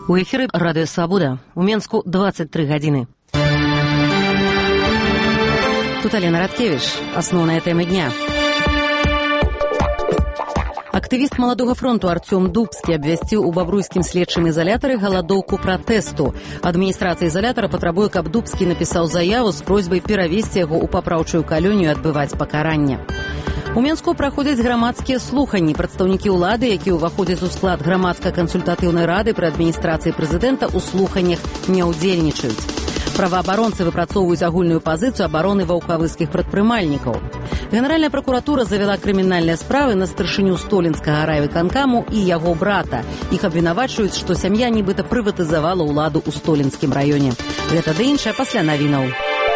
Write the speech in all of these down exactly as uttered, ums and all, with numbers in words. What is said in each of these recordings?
У эфіры Радыё Свабода. У Менску двадцать три гадзіны. Тут Алена Радкевич. Асноўная тэма дня. Актывіст Маладога фронту Артём Дубскі абвясціў у бабруйскім следчым ізалятары галадоўку пратэсту. Адміністрацыя ізалятара патрабуе, каб Дубскі напісаў заяву з просьбай перавесці яго ў папраўчую калонію адбываць пакаранне. У Менску праходзяць грамадскія слуханні. Прадстаўнікі ўлады, якія ўваходзяць у склад грамадска-кансультатыўнай рады пры адміністрацыі прэзідэнта, у слуханнях не ўдзельнічаюць. Праваабаронцы выпрацоўваюць агульную пазіцыю абароны ваўкавыскіх прадпрымальнікаў. Генеральная пракуратура завяла крымінальныя справы на старшыню столінскага райвыканкаму і яго брата. Іх абвінавачваюць, што сям'я нібыта прыватызавала ўладу ў столінскім раёне. Гэта ды іншае пасля навінаў.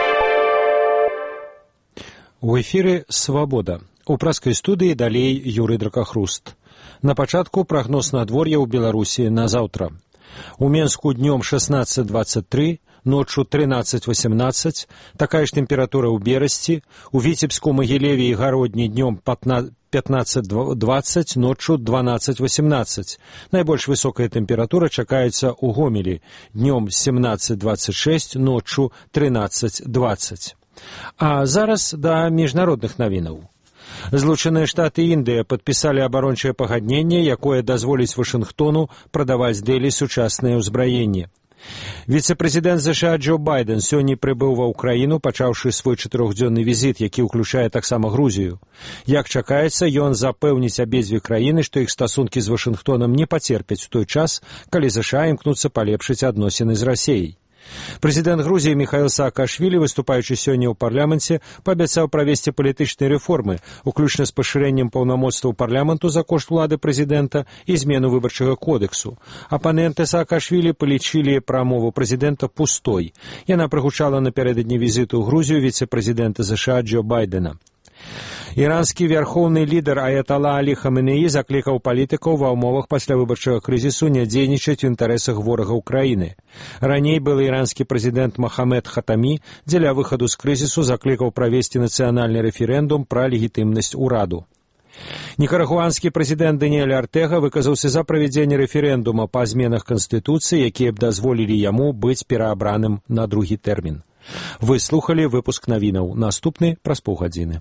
У эфіры «Свабода». У праскай студыі далей Юрый Дракахруст. На пачатку прагноз надвор'я ў Беларусі на заўтра. У Менску днём шестнадцать двадцать три, ноччу тринадцать восемнадцать, такая ж тэмпература ў Берасці, у Віцебску, Магілеве і Гародні днём пятнадцать двадцать, ноччу дванадцать восемнадцать. Найбольш высокая тэмпература чакаецца ў Гомелі, днём семнадцать двадцать шесть, ноччу тринадцать двадцать. А зараз да міжнародных навінаў. Злучаныя Штаты і Індыя падпісалі абарончае пагадненне, якое дазволіць Вашынгтону прадаваць Дэлі сучаснае ўзбраенне. Віцэ-прэзідэнт ЗША Джо Байден сёння прыбыў ва ўкраіну, пачаўшы свой чатырохдзённы візіт, які ўключае таксама Грузію. Як чакаецца, ён запэўніць абедзве краіны, што іх стасункі з Вашынгтонам не пацерпяць у той час, калі ЗША імкнуцца палепшыць адносіны з Расіяй. Прэзідэнт Грузіі Міхаіл Саакашвілі, выступаючы сёння ў парламенце, паабяцаў правесці палітычныя рэформы, уключна з пашырэннем паўнамоцтваў парламенту за кошт улады прэзідэнта і змену выбарчага кодексу. Апаненты Саакашвілі палічылі прамову прэзідэнта пустой. Яна прагучала напярэдадні візіту ў Грузію віцэ-прэзідэнта ЗША Джо Байдена. Іранскі вярхоўны лідар Аятала Алі Хаменеі заклікаў палітыкаў ва ўмовах паслявыбарчага крызісу не дзейнічаць у інтарэсах ворагаў краіны. Раней былы іранскі прэзідэнт Махамед Хатамі дзеля выхаду з крызісу заклікаў правесці нацыянальны рэферэндум пра легітымнасць ураду. Нікарагуанскі прэзідэнт Даніэль Артэга выказаўся за правядзенне рэферэндума па зменах канстытуцыі, якія б дазволілі яму быць пераабраным на другі тэрмін. Вы слухалі выпуск навінаў. Наступны праз паўгадзіны.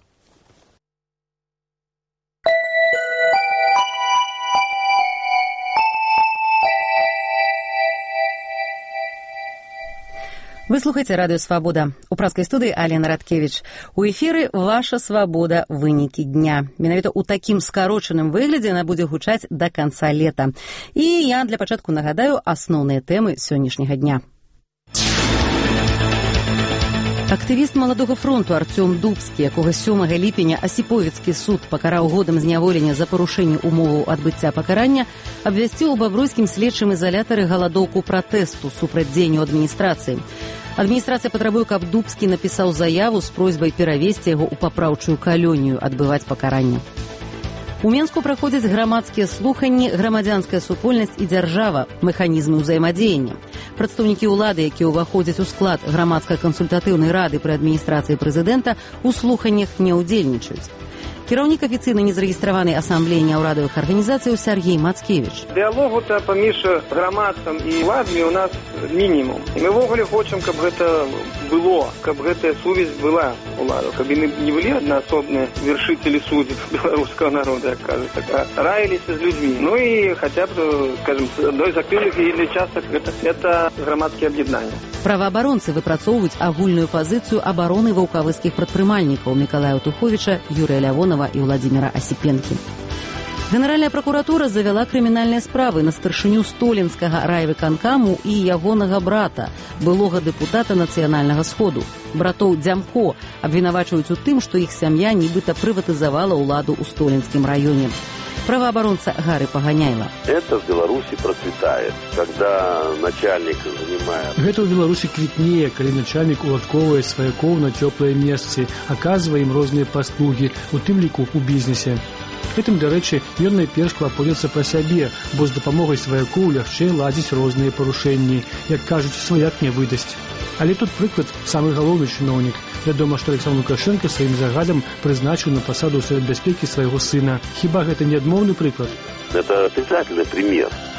Вы слухаеце Радыё Свабода. У праскай студыі Алена Радкевич. У эфіры «Ваша свабода. Вынікі дня». Менавіта ў такім скарочаным выглядзе яна будзе гучаць да канца лета. І я для пачатку нагадаю асноўныя тэмы сённяшняга дня. Актывіст Маладога фронту Артём Дубскі, якога сёмага ліпеня Асіповіцкі суд пакараў годам зняволення за парушэнне умоваў адбыцця пакарання, абвясціў у бабруйскім следчым ізалятары галадоўку пратэсту супраць дзеянню адміністрацыі. Адміністрацыя патрабуе, каб Дубскі напісаў заяву з просьбай перавесці яго ў папраўчую калонію адбываць пакаранне. У Менску праходзяць грамадскія слуханні «Грамадзянская супольнасць і дзяржава. Механізмы ўзаемадзеяння». Прадстаўнікі ўлады, якія ўваходзяць у склад грамадска-кансультатыўнай рады пры адміністрацыі прэзідэнта, у слуханнях не ўдзельнічаюць. Кіраўнік афіцыйна незарэгістраванай асамблеі няўрадавых арганізацый Сергей Мацкевич. Дыялогу-то паміж грамадствам і ўладамі у нас мінімум. І мы ўвогуле хочам, каб гэта было, каб гэтая сувязь была ўладу, каб яны не былі аднаасобныя вершителі суддзів беларускага народа, як кажуць, а раіліся з людзьмі. Ну і хаця б, скажем, адной з актыўных яе частак гэта, гэта грамадскія аб'яднання. Праваабаронцы выпрацоўваюць агульную пазіцыю абароны ваўкавыскіх прадпрымальнікаў Мікалая Туховіча, Юрыя Лявонова і Владзіміра Асіпенкі. Генеральная пракуратура завяла крымінальныя справы на старшыню столінскага райвыканкаму і ягонага брата, былога дэпутата Нацыянальнага сходу. Братоў Дзямко абвінавачваюць у тым, што іх сям'я нібыта прыватызавала ўладу ў столінскім раёне. Правооборонца Гары Паганяйла. Это в Беларуси процветает, когда начальник занимает. Гэта ў Беларуси квітнее, калі начальник уладковае сваякоў на цёплыя месцы, аказвае ім розныя паслугі, у тым ліку у бізнесе. Гэтым, дарэчы, ён найперш клапоціцца пра сябе, бо з дапамогай сваякоў лягчэй ладзіць розныя парушэнні, як кажуць, сваяк не выдасць. Але тут прыклад самы галоўны чыноўнік. Вядома, што Александр Лукашенко сваім загадам прызначыў на пасаду Савет бяспекі свайго сына. Хіба гэта не адмоўны прыклад? Это отрицательный пример.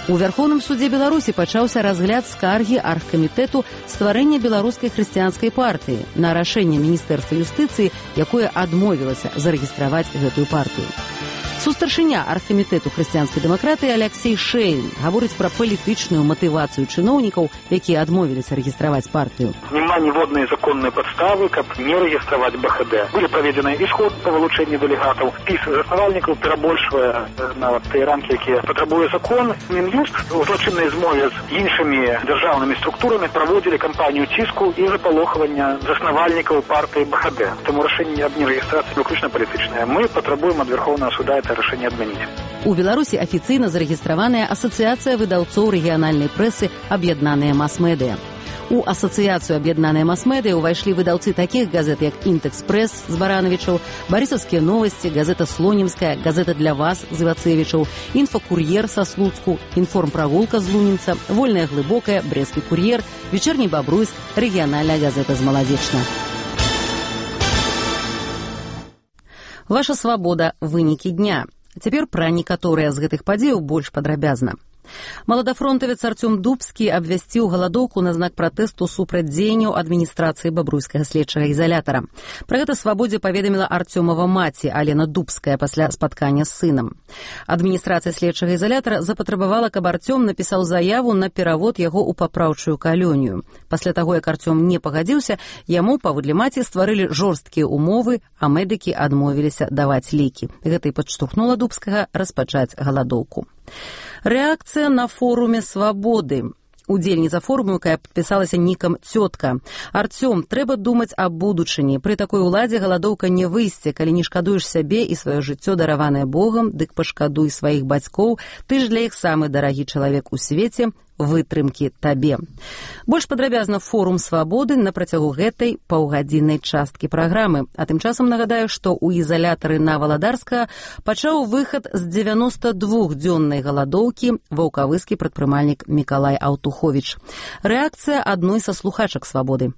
У Вярхоўным судзе Беларусі пачаўся разгляд скаргі аргкамітэту стварэння беларускай хрысціянскай партыі на рашэнне міністэрства юстыцыі, якое адмовілася зарэгістраваць гэтую партыю. Сустаршыня аргкамітэту хрысціянскай дэмакратыі Алексей Шейн гаворыць пра палітычную матывацыю чыноўнікаў, якія адмовіліся рэгістраваць партыю. Няма ніводнай законнай падставы, каб не рэгістраваць БХД. Былі праведзены і сход па вылучэнні дэлегатаў. Спіс заснавальнікаў перабольшвае нават тыя рамкі, якія патрабуе закон. Мін'юст у злачыннай змове з іншымі дзяржаўнымі структурамі праводзілі кампанію ціску і запалохвання заснавальнікаў партыі БХД. Таму рашэнне аб нерэгістрацыі выключна палітычнае. Мы патрабуем ад Верховнага суда это рашэнне адмяніць. У Беларусі афіцыйна зарэгістраваная асацыяцыя выдаўцоў рэгіянальнай прэсы «Аб'яднаныя мас-медыя». У асацыяцыю «Аб'яднаныя мас-медыя» увайшлі выдаўцы такіх газет, як «Інтэкспрэс» з Баранавічаў, «Барысаўскія новасці», газета «Слонімская», газета «Для вас» з Івацевічаў, «Інфакур'ер» са Слуцку, «Інформпрагулка» з Лунінца, «Вольная глыбокая», «Брэсцкі кур'ер», «Вечерні Бабруйск», рэгіянальная газета з Маладзечна. Ваша свабода. Вынікі дня. Цяпер пра некаторыя з гэтых падзеяў больш падрабязна. Маладафронтавец Артём Дубскі абвясціў галадоўку на знак пратэсту супраць дзеянняў адміністрацыі бабруйскага следчага ізалятара. Пра гэта «Свабодзе» паведаміла Артёмава маці Алена Дубская пасля спаткання з сынам. Адміністрацыя следчага ізалятара запатрабавала, каб Артём напісаў заяву на перавод яго ў папраўчую калонію. Пасля таго, як Артём не пагадзіўся, яму, паводле маці, стварылі жорсткія ўмовы, а медыкі адмовіліся даваць лекі. Гэта і падштурхнула Дубскага распачаць галадоўку. Рэакцыя на форуме «Свабоды». Удзельніца форуму, якая падпісалася нікам «Цётка». «Артём, трэба думаць аб будучыні. Пры такой уладзе галадоўка не выйсце. Калі не шкадуеш сябе і сваё жыццё, дараванае Богам, дык пашкадуй сваіх бацькоў. Ты ж для іх самы дарагі чалавек у свеце. Вытрымкі табе». Больш падрабязна форум «Свабоды» на працягу гэтай паўгадзіннай часткі праграмы. А тым часам нагадаю, што ў ізалятары на Валадарскага пачаў выхад з дзевяностадвухдзённай галадоўкі ваўкавыскі прадпрымальнік Мікалай Аўтуховіч. Рэакцыя адной са слухачак «Свабоды».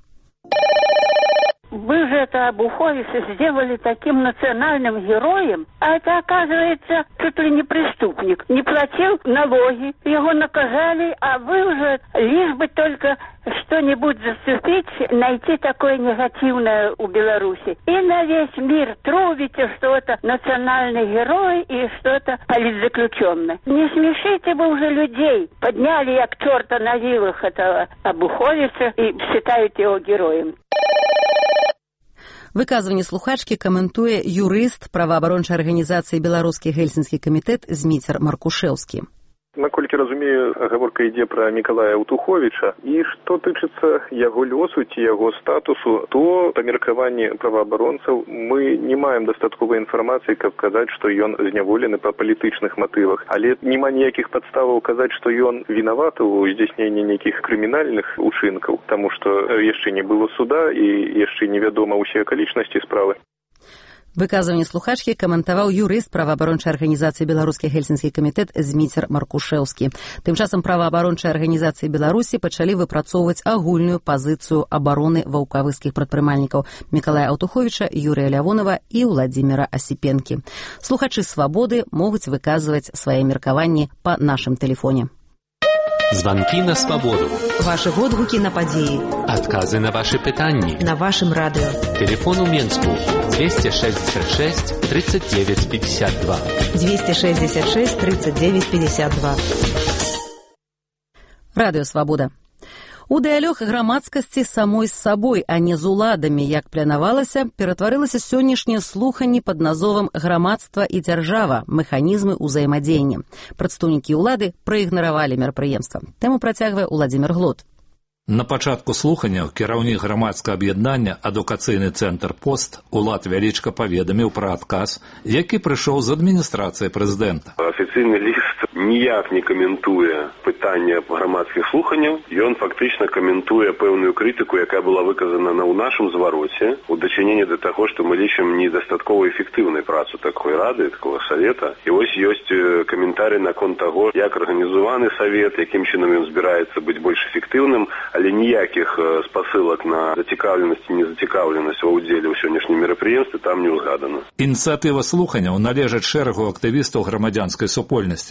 Вы же это Обуховича сделали таким национальным героем, а это, оказывается, чуть ли не преступник. Не платил налоги, его наказали, а вы уже лишь бы только что-нибудь зацепить, найти такое негативное у Беларуси. И на весь мир трубите, что это национальный герой и что это политзаключенный. Не смешите вы уже людей. Подняли як черта на вилах этого Обуховича и считают его героем. Выказванне слухачкі каментуе юрыст праваабарончай арганізацыі «Беларускі гельсінскі камітэт» Зміцер Маркушэўскі. Наколькі разумею, гаворка ідзе пра Мікалая Аўтуховіча, і што тычыцца яго лёсу ці яго статусу, то па меркаванні праваабаронцаў мы не маем дастатковай інфармацыі, каб казаць, што ён зняволены па палітычных матывах. Але няма ніякіх падставаў казаць, што ён вінаваты ў здзяйсненні нейкіх крымінальных учынкаў, таму што яшчэ не было суда і яшчэ невядома ўсе акалічнасці справы. Выказванне слухачкі каментаваў юрыст праваабарончай арганізацыі «Беларускі гельсінскі камітэт» Зміцер Маркушэўскі. Тым часам праваабарончай арганізацыі Беларусі пачалі выпрацоўваць агульную пазіцыю абароны ваўкавыскіх прадпрымальнікаў Мікалая Аўтуховіча, Юрыя Лявонова і Ўладзіміра Асіпенкі. Слухачы «Свабоды» могуць выказваць свае меркаванні па нашым тэлефоне. Звонки на свободу. Ваши водгуки на подеи. Отказы на ваши питания. На вашем радио. Телефон у Менску двести шестьдесят шесть тридцать девять пятьдесят два. двести шестьдесят шесть тридцать девять пятьдесят два. Радыё «Свабода». У дыялог грамадскасці самой з сабой, а не з уладамі, як планавалася, ператварылася сённяшняе слуханне пад назовам «Грамадства і дзяржава. Механізмы ўзаемадзеяння». Прадстаўнікі ўлады праігнаравалі мерапрыемства. Тэму працягвае Уладзімір Глот. На пачатку слухання кіраўнік грамадскага аб'яднання «Адукацыйны цэнтр Пост» Улад Вялічка паведаміў пра адказ, які прыйшоў з адміністрацыі прэзідэнта. Афіцыйны ліст ніяк не каментуе пытанне грамадскіх слуханняў. Ён фактычна каментуе пэўную крытыку, якая была выказана ў нашым звароце у дачыненні да таго, што мы лічым недастаткова эфектыўнай працу такой рады, такого савета. І вось ёсць каментарый наконт таго, як арганізаваны савет, якім чынам ён збіраецца быць больш эфектыўным, але ніякіх спасылак на зацікаўленасць і незацікаўленасць ва ўдзеле ў сённяшнім мерапрыемстве там не ўзгадана. Ініцыятыва слуханняў належыць шэрагу актывістаў грамадзянскай супольнасці. Жанне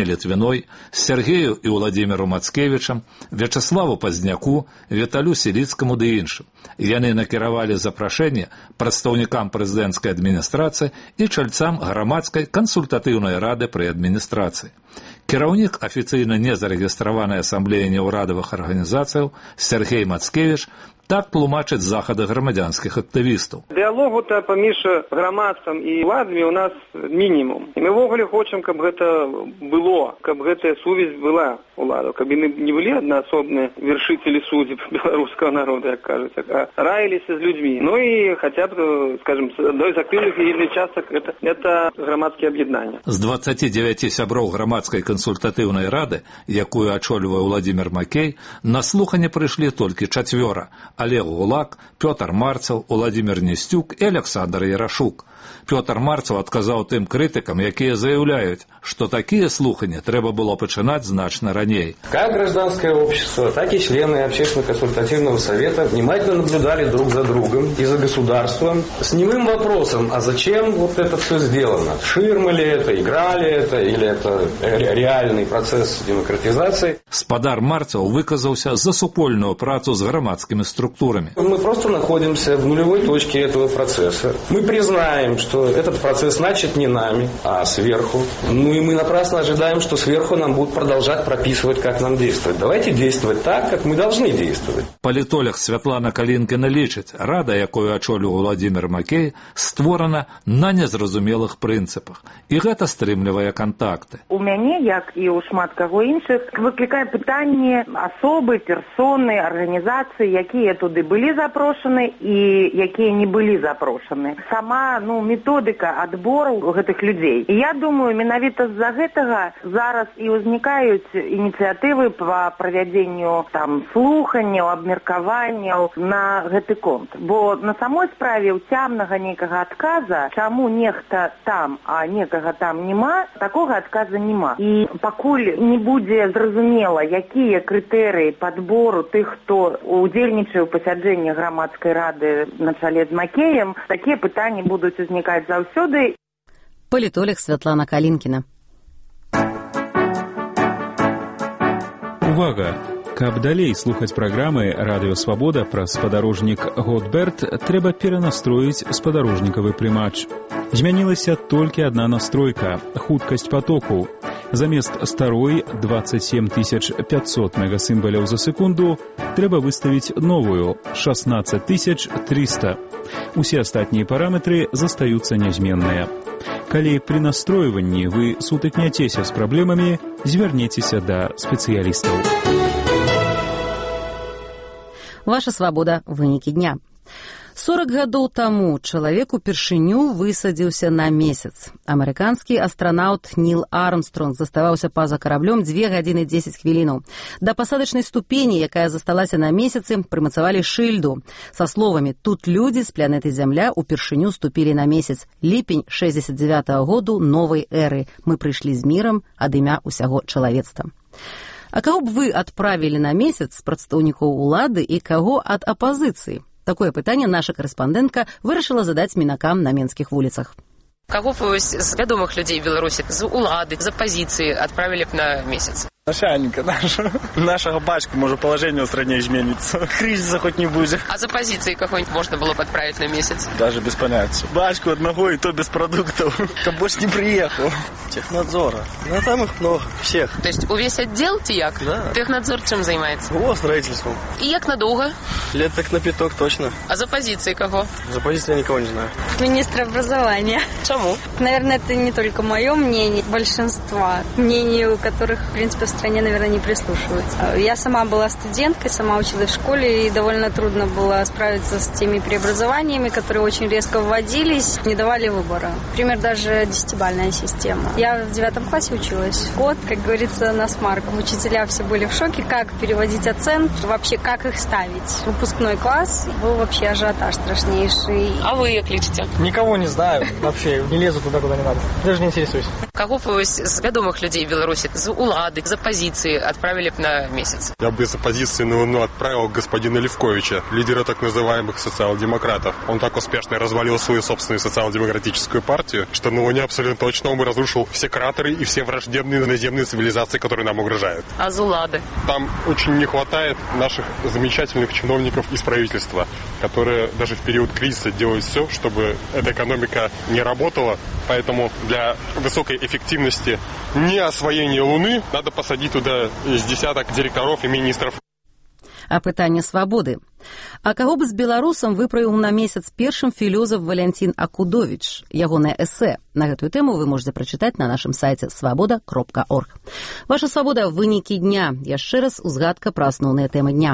Литвиной, Сергею и Владимиру Мацкевичам, Вячеславу Поздняку, Виталю Селицкому да іншым. Яны накіравалі запрашэнне прадстаўнікам прэзідэнцкай адміністрацыі і чальцам грамадскай кансультатыўнай рады пры адміністрацыі. Кіраўнік афіцыйна не зарэгістраванай асамблеі неўрадавых арганізацыяў Сергей Мацкевич так тлумачыць захады грамадзянскіх актывістаў. Дыялогу-то паміж грамадствам і ўладамі у нас мінімум. І мы ўвогуле хочам, каб гэта было, каб гэтая сувязь была ўладаў, каб яны не былі аднаасобныя вершителі судеб беларускага народа, як кажуць, а раіліся з людзьмі. Ну і хаця б, скажем, адной з актыўных яе частак это, это грамадскія аб'яднання. З дваццаці дзевяці сяброў грамадскай кансультатыўнай рады, якую ачолівае Владимир Макей, на слуханне прыйшлі толькі чацвёра. Олег Гулак, Петр Марцев, Владимир Нестюк и Александр Ярашук. Петр Марцев отказаў тым крытыкам, якія заяўляюць, што такія слуханні трэба было пачынаць значна раней. Как гражданское общество, так и члены общественно-консультативного совета внимательно наблюдали друг за другом и за государством с немым вопросом, а зачем вот это все сделано? Ширма ли это, игра ли это, или это реальный процесс демократизации? Спадар Марцев выказаўся за супольную працу с громадскими структурами. Мы просто находимся в нулевой точке этого процесса. Мы признаем, что этот процесс начат не нами, а сверху. Ну и мы напрасно ожидаем, что сверху нам будут продолжать прописывать, как нам действовать. Давайте действовать так, как мы должны действовать. Палітолог Святлана Калінкіна лічыць, рада, якую ачоліў Владимир Макей, створана на незразумелых прынцыпах. І гэта стрымлівае кантакты. У мяне, як і ў шмат каго іншых, выклікае пытанне асобы, персоны, арганізацыі, якія туды былі запрошаны і якія не былі запрошаны. Сама, ну, методыка адбору гэтых людзей. І я думаю, менавіта з-за гэтага зараз і ўзнікаюць ініцыятывы па правядзенню там слуханняў, абмеркаванняў на гэты конт. Бо на самой справе ўцямнага нейкага адказа, чаму нехта там, а некага там нема, такога адказа нема. І пакуль не будзе зразумела, якія крытэрыі падбору тых, хто удзельнічае ў пасяджэнні грамадскай рады на чале з Макеем, такія пытанні будуць узнікаць заўсёды. Палітолог Святлана Калінкіна. Увага! Каб далей слухаць праграмы «Радыё Свабода» пра спадарожнік Готберт, трэба перанастроіць спадарожнікавы прымач. Змянілася толькі адна настройка – хуткасць патоку. Замест старой двадцать семь тысяч пятьсот мегасімбаляў за секунду трэба выставіць новую – шестнадцать тысяч триста. Усе астатнія параметры застаюцца нязменныя. Калі пры настройванні вы сутыкняцеся з праблемамі, звярніцеся да спецыялістаў. Ваша свабода. Вынікі дня. сорок гадоў таму чалавек упершыню высадзіўся на месяц. Амерыканскі астранаўт Ніл Армстронг заставаўся па-за караблём дзве гадзіны дзесяць хвілінаў. Да пасадачнай ступені, якая засталася на месяцы, прымацавалі шыльду са словамі «Тут людзі з планеты Зямля упершыню ступілі на месяц. Ліпень шэсцьдзесят дзевятага году новай эры. Мы прыйшлі з мірам ад імя ўсяго чалавецтва». А каго б вы адправілі на месяц з прадстаўнікоў улады і каго ад апазіцыі? Такое пытанне наша карэспандэнтка вырашыла задаць мінакам на менскіх вуліцах. Каго б вы з вядомых людзей Беларусі, з улады, з апазіцыі адправілі б на месяц? Начальника нашего. Нашего бачку, может, положение в стране изменится. Кризиса хоть не будет. А с оппозицией какой-нибудь можно было бы отправить на месяц? Даже без понятия. Бачку одного и то без продуктов. Как больше не приехал. Технадзора. Ну, там их много. Всех. То есть увесь отдел тияк? Да. Технадзор чем занимается? О, строительством. И як надолго? Лет так на пяток точно. А за оппозицией кого? За оппозицией я никого не знаю. Министр образования. Чему? Наверное, это не только мое мнение. Большинства. Мнению которых, в принципе, в стране, наверное, не прислушиваются. Я сама была студенткой, сама училась в школе, и довольно трудно было справиться с теми преобразованиями, которые очень резко вводились, не давали выбора. Например, даже десятибалльная система. Я в девятом классе училась. Год, как говорится, на смарком. Учителя все были в шоке, как переводить оценки, вообще как их ставить. Выпускной класс был вообще ажиотаж страшнейший. А вы как лечите? Никого не знаю. Вообще не лезу туда, куда не надо. Даже не интересуюсь. Кого вы з вядомых людей Беларуси, з улады, з оппозиции отправили на месяц. Я бы из оппозиции на Луну отправил господина Левковича, лидера так называемых социал-демократов. Он так успешно развалил свою собственную социал-демократическую партию, что на Луне абсолютно точно он бы разрушил все кратеры и все враждебные наземные цивилизации, которые нам угрожают. А Зулады? Там очень не хватает наших замечательных чиновников из правительства, которые даже в период кризиса делают все, чтобы эта экономика не работала. Поэтому для высокой эффективности не освоения Луны надо посадить туда с десяток директоров и министров. А пытанне свабоды. А каго б з беларусам выправіў на месяц першым філёзаф Валянцін Акудовіч. Ягонае эсэ на гэтую тэму вы можете прачытаць на нашым сайце свабода кропка орг. Ваша свабода – вынікі дня. Яшчэ раз узгадка пра асноўныя тэмы дня.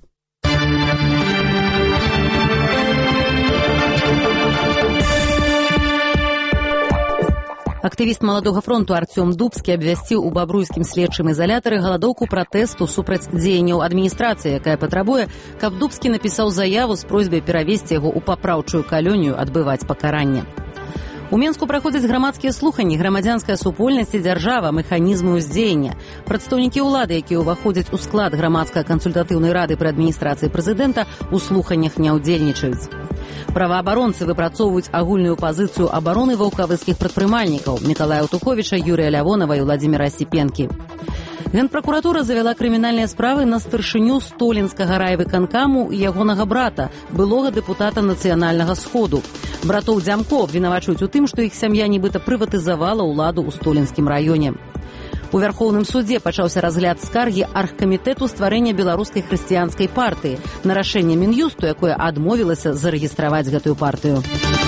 Актывіст маладога фронту Артём Дубскі абвясціў у бабруйскім следчым ізалятары галадоўку пратэсту супраць дзеянняў адміністрацыі, якая патрабуе, каб Дубскі напісаў заяву з просьбай перавесці яго ў папраўчую калонію адбываць пакаранне. У Менску праходзяць грамадскія слуханні «Грамадзянская супольнасць і дзяржава. Механізмы ўздзеяння». Прадстаўнікі ўлады, якія ўваходзяць у склад грамадска-кансультатыўнай рады пры адміністрацыі прэзідэнта, у слуханнях не ўдзельнічаюць. Праваабаронцы выпрацоўваюць агульную пазіцыю абароны ваўкавыцкіх прадпрымальнікаў Мікалая Утуховіча, Юрія Лявонава і Владзіміра Сіпенкі. Генпракуратура завяла крымінальныя справы на старшыню Столінскага райвыканкаму і ягонага брата, былога дэпутата Нацыянальнага сходу. Братоў Дзямко абвінавачваюць у тым, што іх сям'я нібыта прыватызавала ўладу ў Столінскім раёне. У Вярхоўным судзе пачаўся разгляд скаргі аргкамітэту стварэння беларускай хрысціянскай партыі на рашэнне Мін'юсту, якое адмовілася зарэгістраваць гэтую партыю.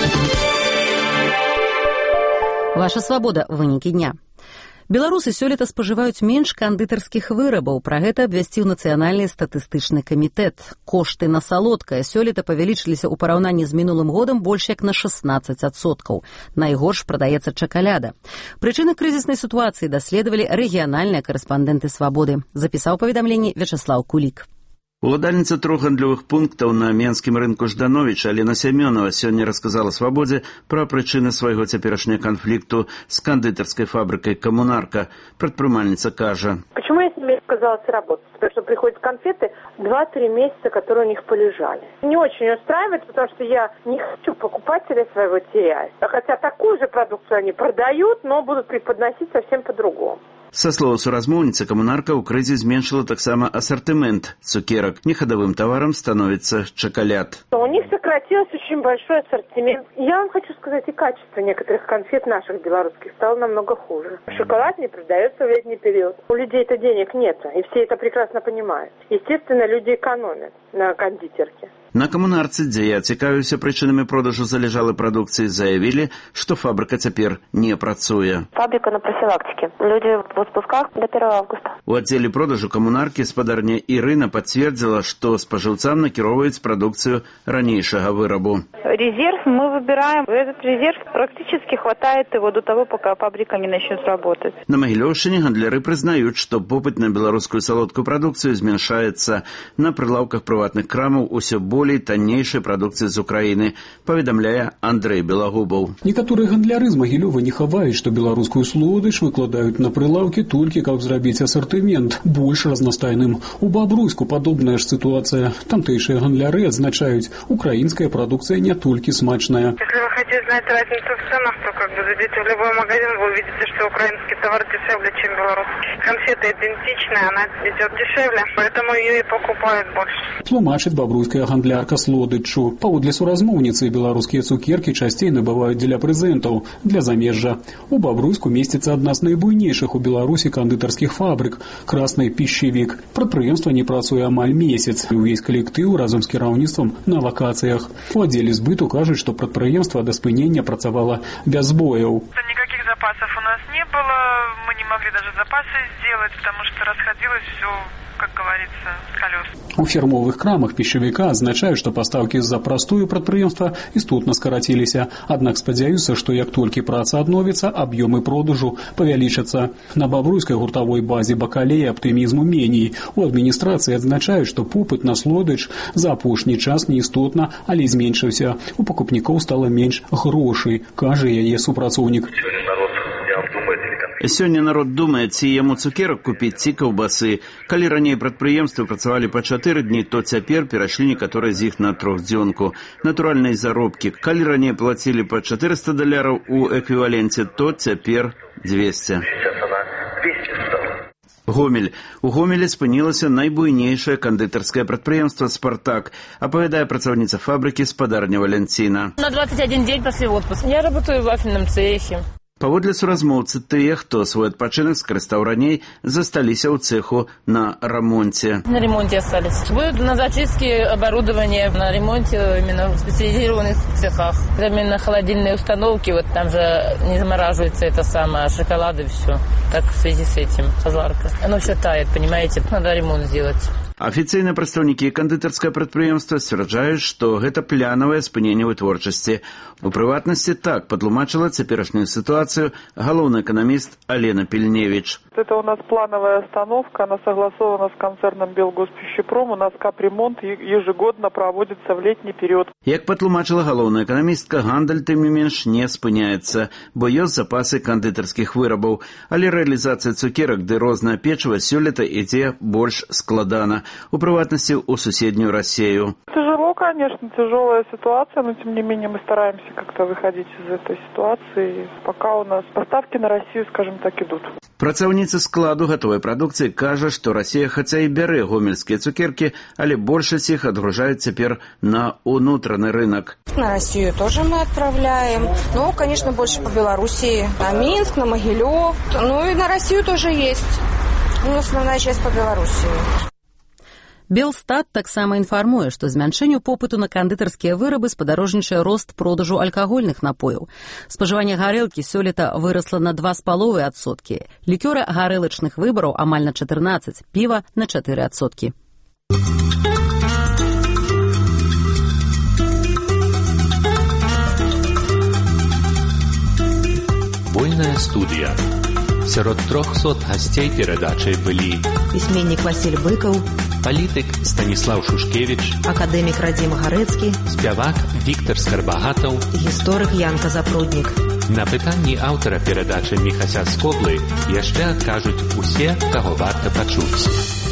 Ваша свабода. Вынікі дня. Беларусы сёлета спажываюць менш кандытарскіх вырабаў. Пра гэта абвясціў Нацыянальны статыстычны камітэт. Кошты на салодкае сёлета павялічыліся ў параўнанні з мінулым годам больш як на шэснаццаць адсоткаў. Найгорш прадаецца чакаляда. Прычыны крызіснай сітуацыі даследавалі рэгіянальныя карэспандэнты свабоды. Запісаў паведамленне Вячаслаў Кулік. Уладальніца трох гандлёвых пунктаў на менскім рынку Жданович Алена Семёнова сёння расказала свабодзе пра прычыны свайго цяперашняга канфлікту з кандытарскай фабрыкай «Коммунарка». Прадпрымальніца кажа: Почему я с ними отказалась работать? Потому что приходят конфеты два-три месяца, которые у них полежали. Не очень устраивает, потому что я не хочу покупателя своего терять. Хотя такую же продукцию они продают, но будут преподносить совсем по-другому. Са слоў суразмоўніцы, «Коммунарка» ў крызе зменшыла таксама асартымент цукерак. Нехадовым товаром становится чоколад. У них сократился очень большой ассортимент. Я вам хочу сказать, и качество некоторых конфет наших белорусских стало намного хуже. Шоколад не продается в летний период. У людей-то денег нет, и все это прекрасно понимают. Естественно, люди экономят на кондитерке. На «Коммунарцы», дзе я цікавіўся прычынамі продажу залежалай прадукцыі, заявілі, што фабрыка цяпер не працуе. Фабрика на профилактике. Люди в отпусках до первого августа. У аддзеле продажу «Коммунаркі» спадарня Ірына пацвердзіла, што спажыўцам накіроўваюць прадукцыю ранейшага вырабу. Резерв мы выбираем. Этот резерв практически хватает его до того, пока фабрика не начнет работать. На Магілёўшчыне гандляры прызнаюць, што попыт на беларускую салодкую прадукцыю змяншаецца. На прылаўках прыватных крамаў усё болей таннейшай прадукцыі з Украіны, паведамляе Андрэй Белагубаў. Некаторыя гандляры з Магілёва не хаваюць, што беларускую слодыч выкладаюць на прылаўкі толькі каб зрабіць асартымент больш разнастайным. У Бабруйску падобная ж сітуацыя. Тамтэйшыя гандляры адзначаюць, украінская прадукцыя не толькі смачная. Если вы хотите знать разницу в ценах, то как бы зайдите в любой магазин, вы увидите, что украинский товар дешевле, чем белорусский. Конфета идентичная, она идет дешевле, поэтому ее и покупают больше. Тлумачыць бабруйская гандлярка слодычу. Паводле суразмоўніцы, беларускія цукеркі часцей набываюць для прэзентаў, для замежжа. У Бабруйску месціцца адна з найбуйнейшых у Беларусі кандытарскіх фабрык – «Красный пищевик». Прадпрыемства не працуе амаль месяц. Увесь калектыў разам з кіраўніцтвам на вакацыях. У аддзеле збыту кажуць, што прадпрыемства да спынення працавала без збояў. Никаких запасов у нас не было, мы не могли даже запасы сделать, потому что расходилось все, как говорится, с колес. У фірмовых крамах пищевика азначаюць, што пастаўкі з-за прастою прадпрыемства істотна скараціліся. Аднак спадзяюцца, што як толькі праца адновіцца, аб'ёмы продажу павялічацца. На бабруйскай гуртавой базе бакалеі аптымізму меней. У адміністрацыі адзначаюць, што попыт на слодыч за апошні час не істотна, але зменшыўся. У пакупнікоў стала менш грошай, кажа яе супрацоўнік. Сёння народ думае, ці яму цукерак купіць, ці каўбасы. Калі раней прадпрыемствы працавалі па чатыры дні, то цяпер перайшлі некаторыя з іх на трохдзёнку. Натуральныя заробкі. Калі раней плацілі па чатырыста даляраў у эквіваленце, то цяпер дзвесце. Гомель. У Гомелі спынілася найбуйнейшае кандытарскае прадпрыемства «Спартак», апавядае працаўніца фабрыкі спадарня Валянціна. На двадцать один день после отпуска. Я работаю в вафельном цехе. Паводле суразмоўцы, тыя, хто свой адпачынак скарыстаў раней, засталіся ў цеху на рамонце. На ремонте остались. Будут на зачистке оборудования, на ремонте именно в специализированных цехах. Именно холодильные установки, вот там же не замораживается это самое, шоколад и все. Так в связи с этим, сварка. Оно все тает, понимаете, надо ремонт сделать. Афіцыйныя прадстаўнікі кандытарскае прадпрыемства сцвярджаюць, што гэта плянавае спыненне вытворчасці. У прыватнасці так падтлумачыла цяперашнюю сітуацыю галоўны эканаміст Алена Пельневич. Это у нас плановая остановка, она согласована с концерном «Белгоспищепром». У нас капремонт ежегодно проводится в летний период. Як патлумачыла галоўная эканамістка, гандаль тым не менш не спыняецца, бо ёсць запасы кандытарскіх вырабаў. Але рэалізацыя цукерак ды рознае печыва сёлета ідзе больш складана. У прыватнасці ў суседнюю Россию. Тяжело, конечно, тяжелая ситуация, но тем не менее мы стараемся как-то выходить из этой ситуации. Пока у нас поставки на Россию, скажем так, идут. Працаўніца складу гатовай прадукцыі кажа, што Расія хаця і бярэ гомельскія цукеркі, але большасць іх адгружаюць цяпер на унутраны рынок. На Россию тоже мы отправляем. Ну, конечно, больше по Белоруссии. На Минск, на Могилев. Ну и на Россию тоже есть. Ну, основная часть по Белоруссии. Белстат таксама інфармуе, што змяншэнню попыту на кандытарскія вырабы спадарожнічае рост продажу алкагольных напояў. Спажыванне гарэлкі сёлета вырасла на два з паловай адсоткі, лікёры гарэлачных выбараў амаль на чатырнаццаць, піва на чатыры адсоткі. Вольная студія. Сярод трохсот гасцей перадачы былі пісьменнік Васіль Быкаў, палітык Станіслаў Шушкевіч, акадэмік Радзім Гарэцкі, спявак Віктар Скарбагатаў, гісторык Янка Запруднік. На пытанні аўтара перадачы Міхася Скоблы яшчэ адкажуць усе, каго варта пачуць.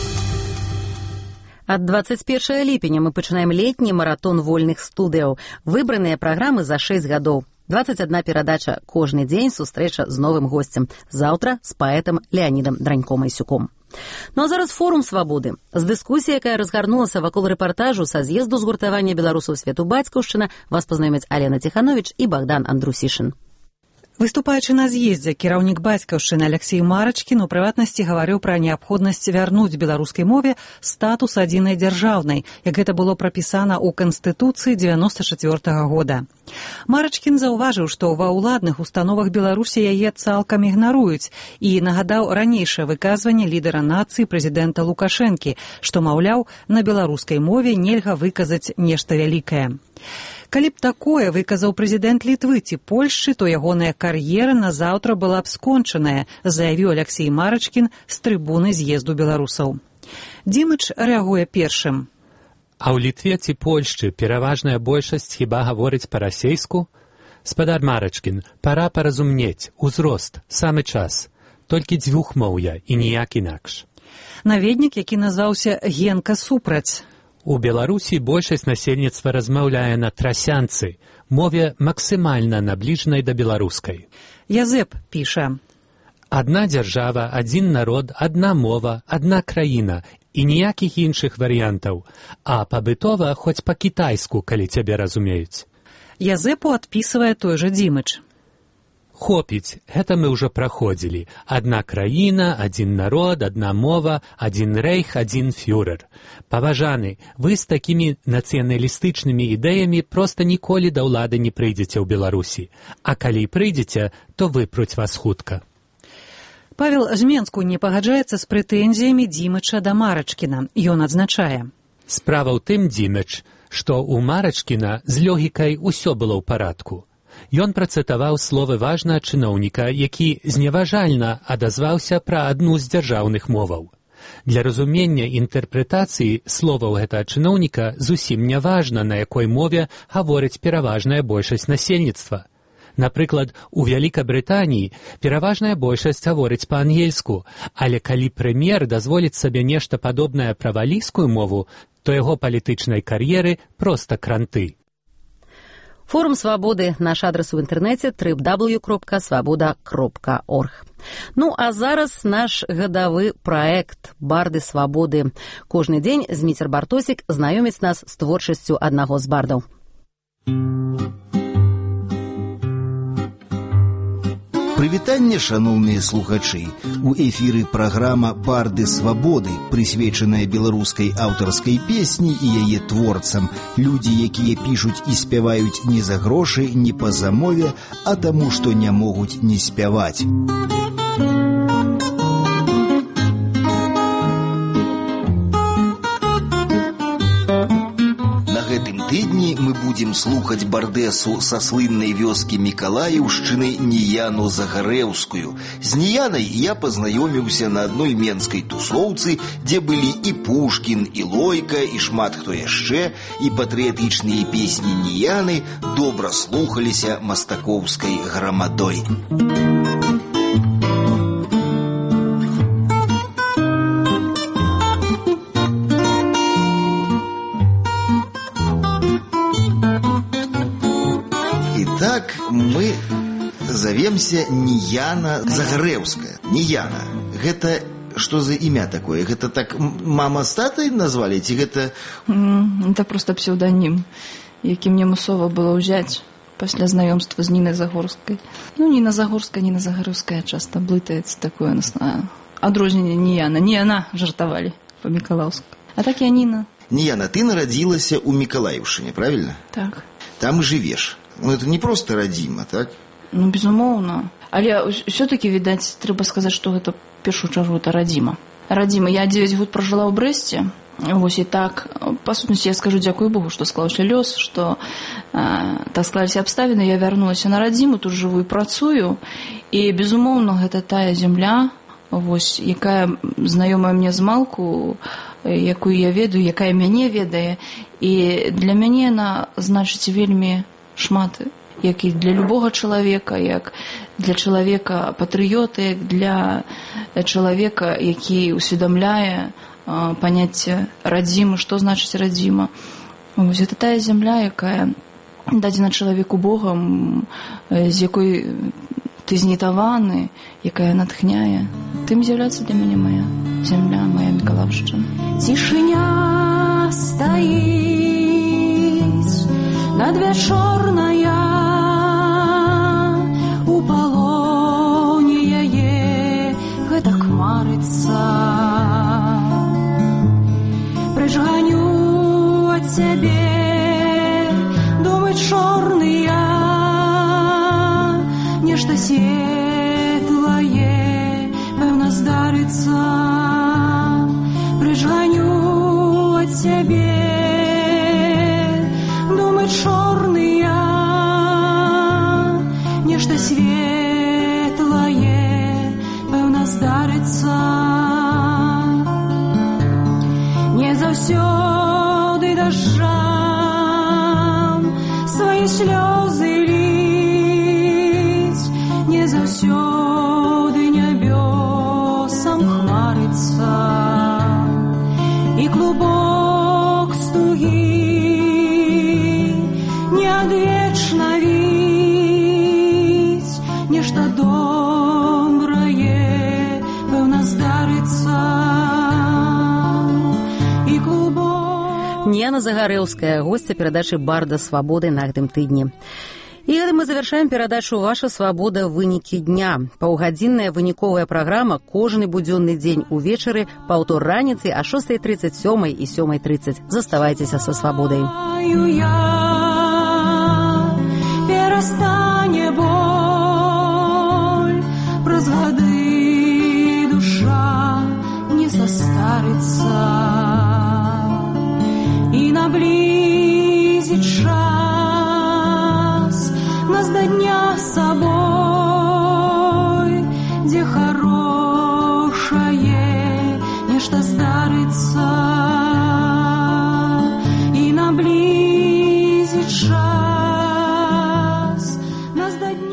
Ад двадцать первого ліпеня мы пачынаем летні маратон вольных студыяў. Выбраныя праграмы за шэсць гадоў. двадцать одна перадача кожны дзень, сустрэча з новым госцем. Заўтра з паэтам Леанідам Дранько-Майсюком. Ну а зараз форум свабоды. З дыскусіі, якая разгарнулася вакол рэпартажу са з'езду згуртавання беларусаў свету бацькаўшчына, вас пазнаёмяць Алена Ціхановіч і Богдан Андрусішын. Выступаючы на з'ездзе, кіраўнік бацькаўшчыны Алексей Марачкін у прыватнасці гаварыў пра неабходнасць вярнуць беларускай мове статус адзінай дзяржаўнай, як гэта было прапісана ў Канстытуцыі дзевяноста чацвёртага года. Марачкін заўважыў, што ва ўладных установах Беларусі яе цалкам ігнаруюць і нагадаў ранейшае выказванне лідара нацыі прэзідэнта Лукашэнкі, што, маўляў, на беларускай мове нельга выказаць нешта вялікае. Калі б такое выказаў прэзідэнт Літвы ці Польшчы, то ягоная кар'ера назаўтра была б скончаная, заявіў Алексей Марачкін з трыбуны з'езду беларусаў. Дімыч рэагуе першым. А ў Літве ці Польшчы пераважная большасць хіба гаворыць па-расейску? Спадар Марачкін, пара паразумнець, узрост, самы час. Толькі дзвюхмоўя і ніяк інакш. Наведнік, які назваўся Генка супраць. У Беларусі большасць насельніцтва размаўляе на трасянцы, мове максімальна набліжанай да беларускай. Язэп піша. Адна дзяржава, адзін народ, адна мова, адна краіна і ніякіх іншых варыянтаў, а пабытова хоць па-кітайску, калі цябе разумеюць. Язэпу адпісвае той жа Дімыч. Хопіць, гэта мы ўжо праходзілі. Адна краіна, адзін народ, адна мова, адзін рэйх, адзін фюрэр. Паважаны, вы з такімі нацыяналістычнымі ідэямі проста ніколі да ўлады не прыйдзеце ў Беларусі. А калі прыйдзеце, то выпруць вас хутка. Павел з Менску не пагаджаецца з прэтэнзіямі Дімыча да Марачкіна. Ён адзначае. Справа ў тым, Дімыч, што ў Марачкіна з логікай усё было ў парадку. Ён працытаваў словы важнага чыноўніка, які зневажальна адазваўся пра адну з дзяржаўных моваў. Для разумення інтэрпрэтацыі словаў гэтага чыноўніка зусім не важна, на якой мове гаворыць пераважная большасць насельніцтва. Напрыклад, у Вялікабрытаніі пераважная большасць гаворыць па-ангельску, але калі прэм'ер дазволіць сабе нешта падобнае пра валійскую мову, то яго палітычнай кар'еры проста кранты. Форум свабоды, наш адрес у інтэрнэце дабл ю дабл ю дабл ю кропка свабода кропка орг. Ну, а зараз наш гадавы праект «Барды свабоды». Кожны дзень Зміцер Бартосік знаёміць нас з творчасцю аднаго з бардаў. Прывітанне, шаноўныя слухачы! У эфіры праграма «Барды свабоды», прысвечаная беларускай аўтарскай песні і яе творцам. Людзі, якія пішуць і спяваюць не за грошы, не па замове, а таму, што не могуць не спяваць. Тыдні мы будзем слухаць бардэсу са слыннай вёскі Мікалаеўшчыны Ніяну Загарэўскую. З Ніянай я пазнаёміўся на адной менскай тусоўцы, дзе былі і Пушкін, і Лойка, і шмат хто яшчэ, і патрыятычныя песні Ніяны добра слухаліся мастакоўскай грамадой. Так мы зовемся Ніяна Загарэўская. Ніяна, гэта што за імя такое? Гэта так мама з татай назвалі, ці гэта... Mm, это просто псевдонім, які мне мусова было ўзяць пасля знаёмства з Нінай Загорскай. Ну, Ніна Загорская, Ніна Загарэўская часта блытаецца, такое у нас адрозненне Ніяна. Не яна жартавалі па-мікалаўску. А так я Ніна. Ніяна, ты нарадзілася ў Мікалаеўшчыне, правильно? Так. Там і жывеш. Ну, это не просто радзіма, так? Ну, безумоўна. Але ўсё-такі, відаць, трэба сказаць, што гэта, в першую чаргу, это радзіма. Радзіма. Я дзевяць год пражыла ў Брэсце. Вось і так, па сутнасці, я скажу дзякуй Богу, што склаўся лёс, што э, так склаліся абставіны, я вярнулася на радзіму, тут жыву і працую. І, безумоўна, гэта тая зямля, вось, якая знаёмая мне з малку, якую я ведаю, якая мяне ведае. І для мяне яна значыць вельмі шмат, як і для любога чалавека, як для чалавека патрыёта, як для чалавека, які усведамляе паняцце радзімы, што значыць радзіма. Вось гэта тая зямля, якая дадзена чалавеку Богам, з якой ты знітаваны, якая натхняе. Тым з'яўляецца для мяне моя зямля, моя Мікалаеўшчына. Цішыня стаіць надвячорная, у палоне яе гэтак марыцца. Прыжганю ад цябе думы чорныя, нешта светлае, пэўна здарыцца. Прыжганю ад цябе думы чорныя, нешта светлае, пэўна здарыцца. Не заўсёды дажджам свае слёзы ліць, не заўсёды нябёсам хмарыцца. І клубок стугі неадвечна віць, нешта добрае, пэўна здарыцца. І клубок... Ніяна Загарэўская, гостья перадачы «Барды свабоды» на гэтым тыдні. І гэтым мы завяршаем перадачу «Ваша свабода. Вынікі дня». Паўгадзінная выніковая праграма кожны будзённы дзень увечары, паўтор раніцы а шостай трыццаць, сёмай і сёмай трыццаць. Заставайцеся са свабодай. Перастане боль, праз гады душа не састарыцца, і наблізіць час нас да дня сабой, дзе хорошае нешта здарыцца, і наблізіць час нас да дня.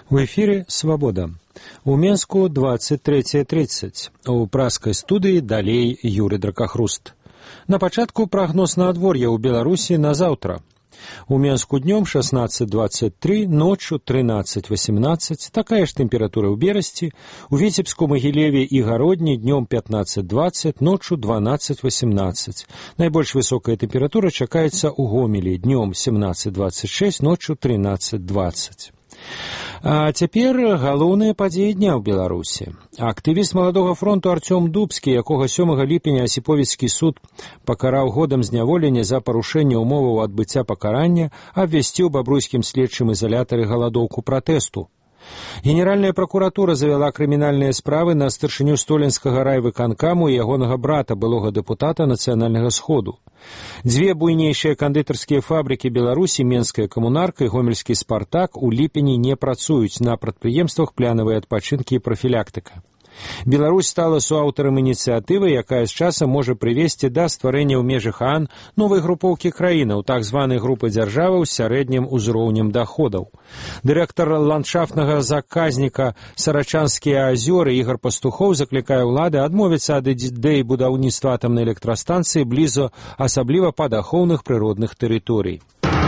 У эфире «Свобода». У Менску двадцать третье тридцать. У праскай студыі далей Юрий Дракахруст. На пачатку прагноз надвор'я ў Беларусі на заўтра. У Менску днем шестнадцать двадцать три, ночью тринадцать восемнадцать. Такая ж температура ў Берасці. У Віцебску, Магілеве і Гародні днем пятнадцать двадцать, ночью двенадцать восемнадцать. Найбольш высокая температура чакаецца ў Гомелі днем семнадцать двадцать шесть, ночью тринадцать двадцать. А цяпер галоўныя падзеі дня ў Беларусі. Актывіст маладога фронту Артём Дубскі, якога сёмага ліпеня Асіповіцкі суд пакараў годам зняволення за парушэнне ўмоваў адбыцця пакарання, абвясціў бабруйскім следчым ізалятары галадоўку пратэсту. Генеральная прокуратура завяла крымінальныя справы на старшыню столінскага райвыканкаму і ягонага брата, былога дэпутата Нацыянальнага сходу. Дзве буйнейшыя кандытарскія фабрыкі Беларусі, Менская камунарка і Гомельскі Спартак, у ліпені не працуюць, на прадпрыемствах планавыя адпачынкі і прафілактыка. Беларусь стала суаўтарам ініцыятывы, якая з часам можа прывесці да стварэння ў межах ААН новай групоўкі краінаў, так званай групы дзяржаваў з сярэднім узроўнем даходаў. Дырэктар ландшафтнага заказніка Сарачанскія азёры Ігор Пастухоў заклікае ўлады адмовіцца ад ідэй будаўніцтва атамнай электрастанцыі блізу асабліва падахоўных прыродных тэрыторый.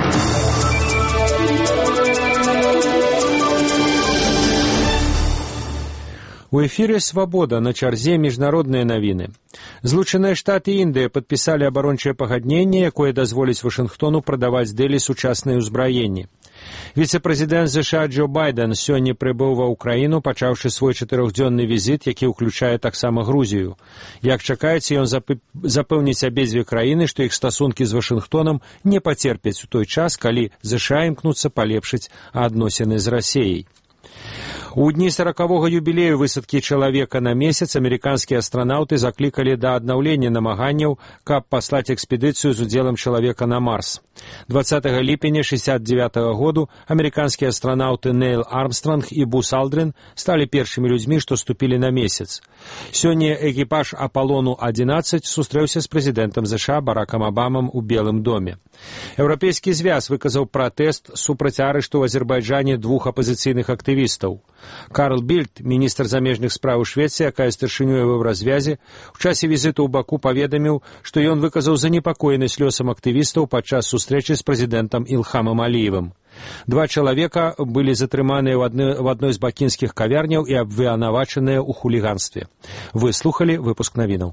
У эфире «Свобода», на чарзе міжнародныя навіны. Злучаныя Штаты і Індыя падпісалі абарончае пагадненне, якое дазволіць Вашынгтону прадаваць Дэлі сучасныя ўзбраенні. Віцэ-прэзідэнт ЗША Джо Байден сёння прыбыў ва ўкраіну, пачаўшы свой чатырохдзённы візіт, які ўключае таксама Грузію. Як чакаецца, ён запэўніць абедзве краіны, што іх стасункі з Вашынгтонам не пацерпяць у той час, калі ЗША імкнуцца палепшыць адносіны з Расіяй. У дні сорокавога юбілею высадкі чалавека на месяц амерыканскія астранаўты заклікалі да аднаўлення намаганняў, каб паслаць экспедыцыю з удзелам чалавека на Марс. двадцатага ліпеня шестьдесят девятого году амерыканскія астранаўты Нейл Армстронг і Бус Алдрин сталі першымі людзьмі, што ступілі на месяц. Сёння экіпаж Аполлону одиннадцать сустрэўся з прэзідэнтам ЗША Баракам Абамам у Белым доме. Еўрапейскі звяз выказаў пратэст супраць арышту ў Азербайджане двух апазіцыйных актывістаў. Карл Більд, міністр замежных спраў Швецыі, якая старшынёй в развязе, у часе візіту ў Баку паведаміў, што ён выказаў занепакоенасць лёсам актывістаў падчас сустрэчы з прэзідэнтам Ілхамам Аліевым. Два чалавека былі затрыманыя ў адной з бакінскіх кавярняў і абвінавачаныя ў хуліганстве. Вы слухалі выпуск навінаў.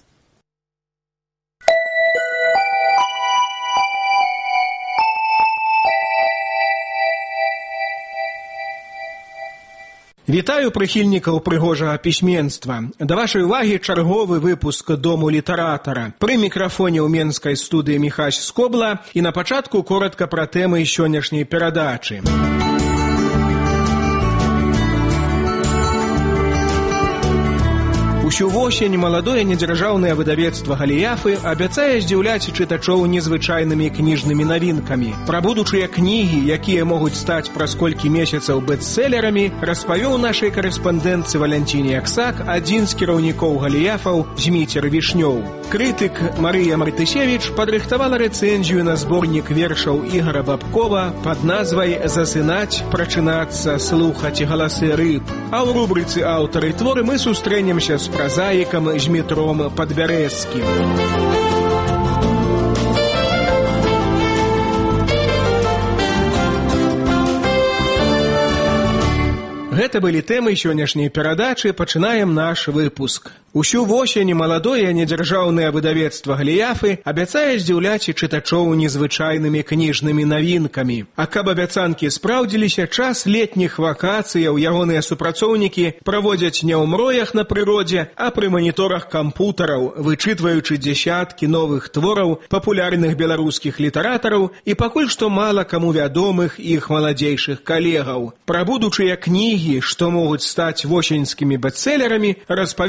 Вітаю прыхільнікаў прыгожага пісьменства. Да вашай увагі чарговы выпуск Дому літаратара. Пры мікрафоне ў менскай студыі Міхась Скобла і на пачатку коратка пра тэмы сённяшняй перадачы. Усю восень маладое недзяржаўнае выдавецтва Галіяфы абяцае здзіўляць чытачоў незвычайнымі кніжнымі навінкамі. Пра будучыя кнігі, якія могуць стаць праз колькі месяцаў бэстселерамі, распавёў нашай карэспандэнтцы Валянціне Аксак адзін з кіраўнікоў Галіяфаў Зміцер Вішнёў. Крытык Марыя Мартысевіч падрыхтавала рэцэнзію на зборнік вершаў Ігора Бабкова пад назвай «Засынаць, прачынацца, слухаць галасы рыб». А ў рубрыцы «Аўтары творы» мы сустрэнемся з прозаиком Жмитром Подберезским. Гэта былі тэмы сённяшняй перадачы, пачынаем наш выпуск. Усю восень маладое недзяржаўнае выдавецтва Галіяфы абяцае здзіўляць чытачоў незвычайнымі кніжнымі навінкамі. А каб абяцанкі спраўдзіліся, час летніх вакацыяў ягоныя супрацоўнікі праводзяць не ў мроях на прыродзе, а пры маніторах кампутараў, вычытваючы дзясяткі новых твораў папулярных беларускіх літаратараў і пакуль што мала каму вядомых іх маладзейшых калегаў. Пра будучыя кнігі, што могуць стаць восеньскімі бэстселерамі, распавёў наша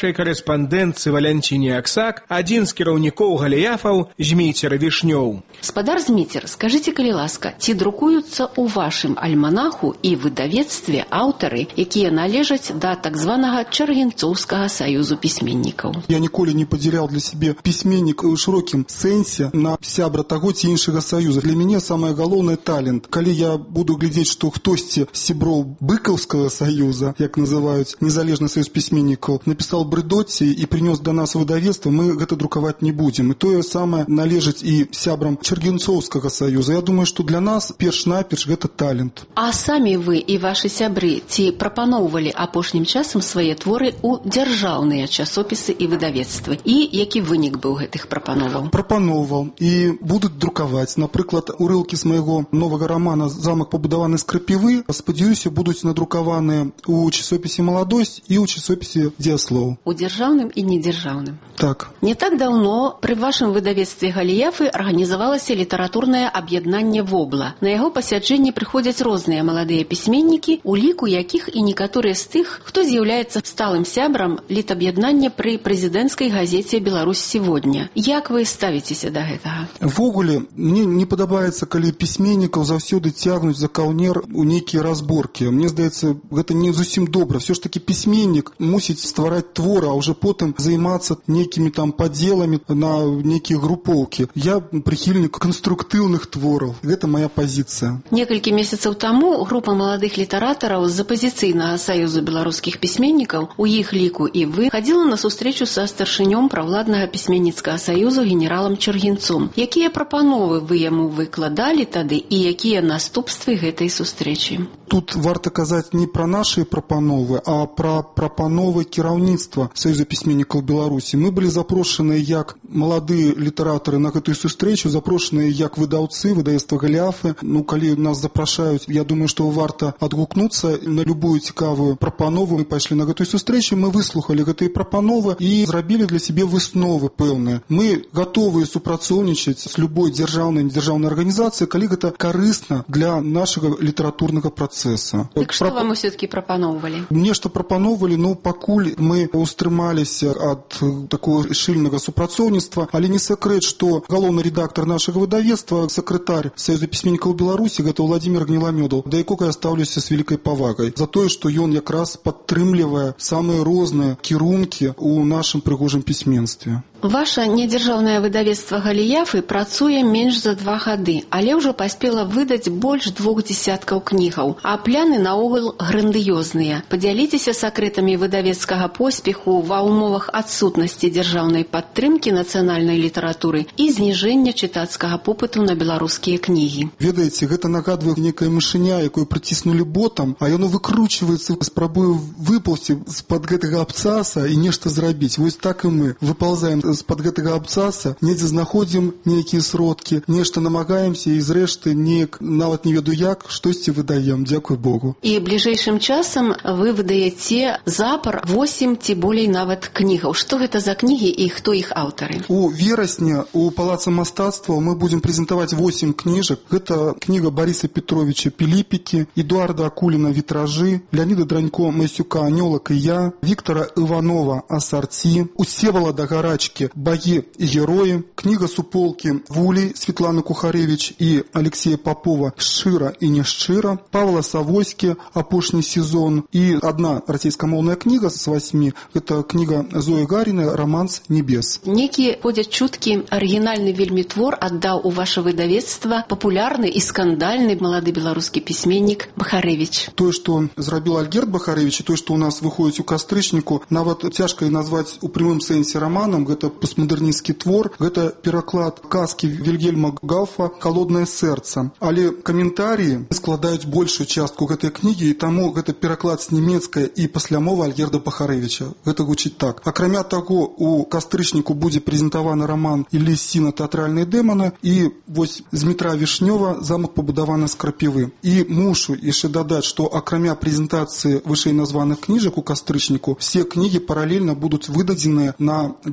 нашай карэспандэнтцы Валянціне Аксак адзін з кіраўнікоў галіяфаў Зміцер Вішнёў. Спадар Зміцер, скажыце, калі ласка, ці друкуюцца ў вашым альманаху і выдавецтве аўтары, якія належаць да так званага Чаргінцоўскага саюзу пісьменнікаў? Я ніколі не падзяляў для сябе пісьменнік у шырокім сэнсе на сябра таго ці іншага саюза. Для мяне самае галоўнае талент. Калі я буду глядзець, што хтосьці з сяброў быкаўскага саюза, як называюць незалежны саюз пісьменнікаў, напісаў брыдоці і прынёс да нас выдавецтва, мы гэта друкаваць не будзем. І тое самае належыць і сябрам Чаргінцоўскага саюза. Я думаю, што для нас перш-наперш гэта талент. А самі вы і вашы сябры ці прапаноўвалі апошнім часам свае творы ў дзяржаўныя часопісы і выдавецтвы? І які вынік быў гэтых прапановаў? Прапаноўваў і будуць друкаваць. Напрыклад, урыўкі з майго новага рамана «Замак пабудаваны з крапівы», спадзяюся, будуць надрукаваныя ў часопісе «Маладосць» і ў часопісе «Дзеяслоў». У дзяржаўным і недзяржаўным? Так. Не так даўно пры вашым выдавецтве «Галіяфы» арганізавалася літаратурнае аб'яднанне «Вобла». На яго пасяджэнні прыходзяць розныя маладыя пісьменнікі, у ліку якіх і некаторыя з тых, хто з'яўляецца сталым сябрам літаб'яднання пры прэзідэнцкай газеце «Беларусь сегодня». Як вы ставіцеся да гэтага? Ввогуле, мне не падабаецца, калі пісьменнікаў заўсёды цягнуць за каўнер у нейкія разборкі. Мне здаецца, гэта не зусім добра. Все ж таки пісьменнік мусіць ствараць творы, а ўжо потым займацца нейкімі там падзеламі на нейкія групоўкі. Я прыхільнік канструктыўных твораў. Гэта моя пазіцыя. Некалькі месяцаў таму група маладых літаратараў з апазіцыйнага саюзу беларускіх пісьменнікаў, у іх ліку і вы, хадзіла на сустрэчу са старшынём правладнага пісьменніцкага саюзу генералам Чаргінцом. Якія прапановы вы яму выкладалі тады і якія наступствы гэтай сустрэчы? Тут варта казаць не пра нашы прапановы, а пра прапановы кіраўніцтва Саюза пісьменнікаў Беларусі. Мы былі запрошаныя як маладыя літаратары на гэтую сустрэчу, запрошаныя як выдаўцы, выдавецтва «Галіяфы». Ну, калі нас запрашаюць, я думаю, што варта адгукнуцца на любую цікавую прапанову. Мы пайшлі на гэтую сустрэчу, мы выслухалі гэтыя прапановы і зрабілі для сябе высновы пэўныя. Мы гатовыя супрацоўнічаць з любой дзяржаўнай і дзяржаўнай арганізацыяй, калі гэта карысна для нашага літаратурнага працэсу. Так што вам усё-такі прапаноўвалі? Нешта прапаноўвалі, ну, пакуль мы устрымаліся ад такого шчыльнага супрацоўніцтва, але не сакрэт, што галоўны рэдактар нашага выдавецтва, сакратар Саюза пісьменнікаў Беларусі, гэта Владзімір Гніламёдаў, да якога я стаўлюся з вялікай павагай за тое, што ён якраз падтрымлівае самыя розныя кірункі ў нашым прыгожым пісьменстве. Ваша недзяржаўнае выдавецтва «Галіяфы» працуе менш за два гады, але ўжо паспела выдаць больш двух дзесяткаў кнігаў, а пляны наогул грандыёзныя. Падзяліцеся сакрэтамі выдавецкага поспеху ва ўмовах адсутнасці дзяржаўнай падтрымкі нацыянальнай літаратуры і зніжэння чытацкага попыту на беларускія кнігі. Ведаеце, гэта нагадвае нейкая мышыня, якую прыціснулі ботам, а яно выкручваецца, спрабуе выпаўсці з-пад гэтага абцаса і нешта зрабіць. Вось так і мы выпаўзаем з-пад гэтага абцаса, недзе знаходзім нейкія сродкі, нешта намагаемся і зрэшты неяк, нават не ведаю як, штосьці выдаем, дзякуй Богу. І бліжэйшым часам вы выдаяце запар восем ці болей нават кнігаў. Што гэта за кнігі і хто іх аўтары? У верасні у Палацы мастацтва мы будзем прэзентаваць восем кніжак. Гэта кніга Барыса Петровича «Піліпікі», Эдуарда Акуліна «Вітражы», Леоніда Дранько «Масюка Анёлак і я», Віктора Іванова «Асарці», Усевалада Гарачкі «Багі і героі», кніга суполкі Вулей Светланы Кухарэвіч і Алексея Попова «Шчыра і няшчыра», Павла Савойскі «Апошні сезон» і адна расійскамоўная кніга з васьмі, гэта кніга Зоі Гаріны «Романс небес». Некі ходзяць чуткі, арыгінальны вельмі твор аддаў у ваше выдавецтва папулярны і скандальны малады беларускі пісьменнік Бахарэвіч. Тое, што зрабіў Альгерд Бахарэвіч, і тое, што ў нас выходзіць у кастрычніку, нават цяжка і назваць у прямым сэнсе раманам, гэта постмадэрнісцкі твор, гэта пераклад казкі Вільгельма Гауфа «Холоднае сэрца». Але каментарыі складаюць большую частку гэтай кнігі, і таму гэта пераклад з нямецкай і паслямова Альгерда Бахарэвіча. Гэта гучыць так. Акрамя таго, у кастрычніку будзе прэзентаваны раман Іллі Сіна «Тэатральныя дэманы», і вось з Дмітра Вішнёва «Замак пабудаваны з крапівы». І мушу яшчэ дадаць, што акрамя прэзентацыі вышэй названых кніжак у кастрычніку, все кнігі паралельна будуць выдадзеныя на дысках.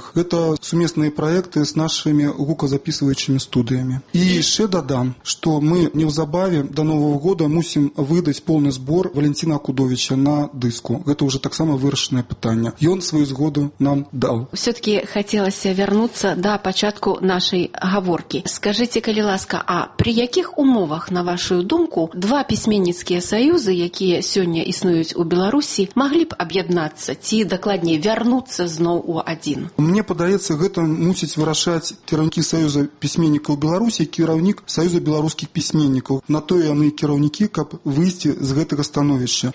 студыях. Это суместные проекты с нашими гукозаписывающими студиями. И еще додам, что мы неўзабаве до Нового года мусим выдать полный сбор Валентина Акудовича на дыску. Это уже так само вырашенное пытание. И он свою сгоду нам дал. Все-таки хотелось вернуться до початку нашей гаворки. Скажите, калі ласка, а при яких умовах, на вашу думку, два письменницкие союзы, якія сёння існуюць у Беларусі, могли б об'яднацца, ці дакладней вярнуцца зноў у адзін? Мне падаецца, гэта мусіць вырашаць кіраўнікі Саюза пісьменнікаў Беларусі, кіраўнік Саюза беларускіх пісьменнікаў. На то яны кіраўнікі, каб выйсці з гэтага становішча.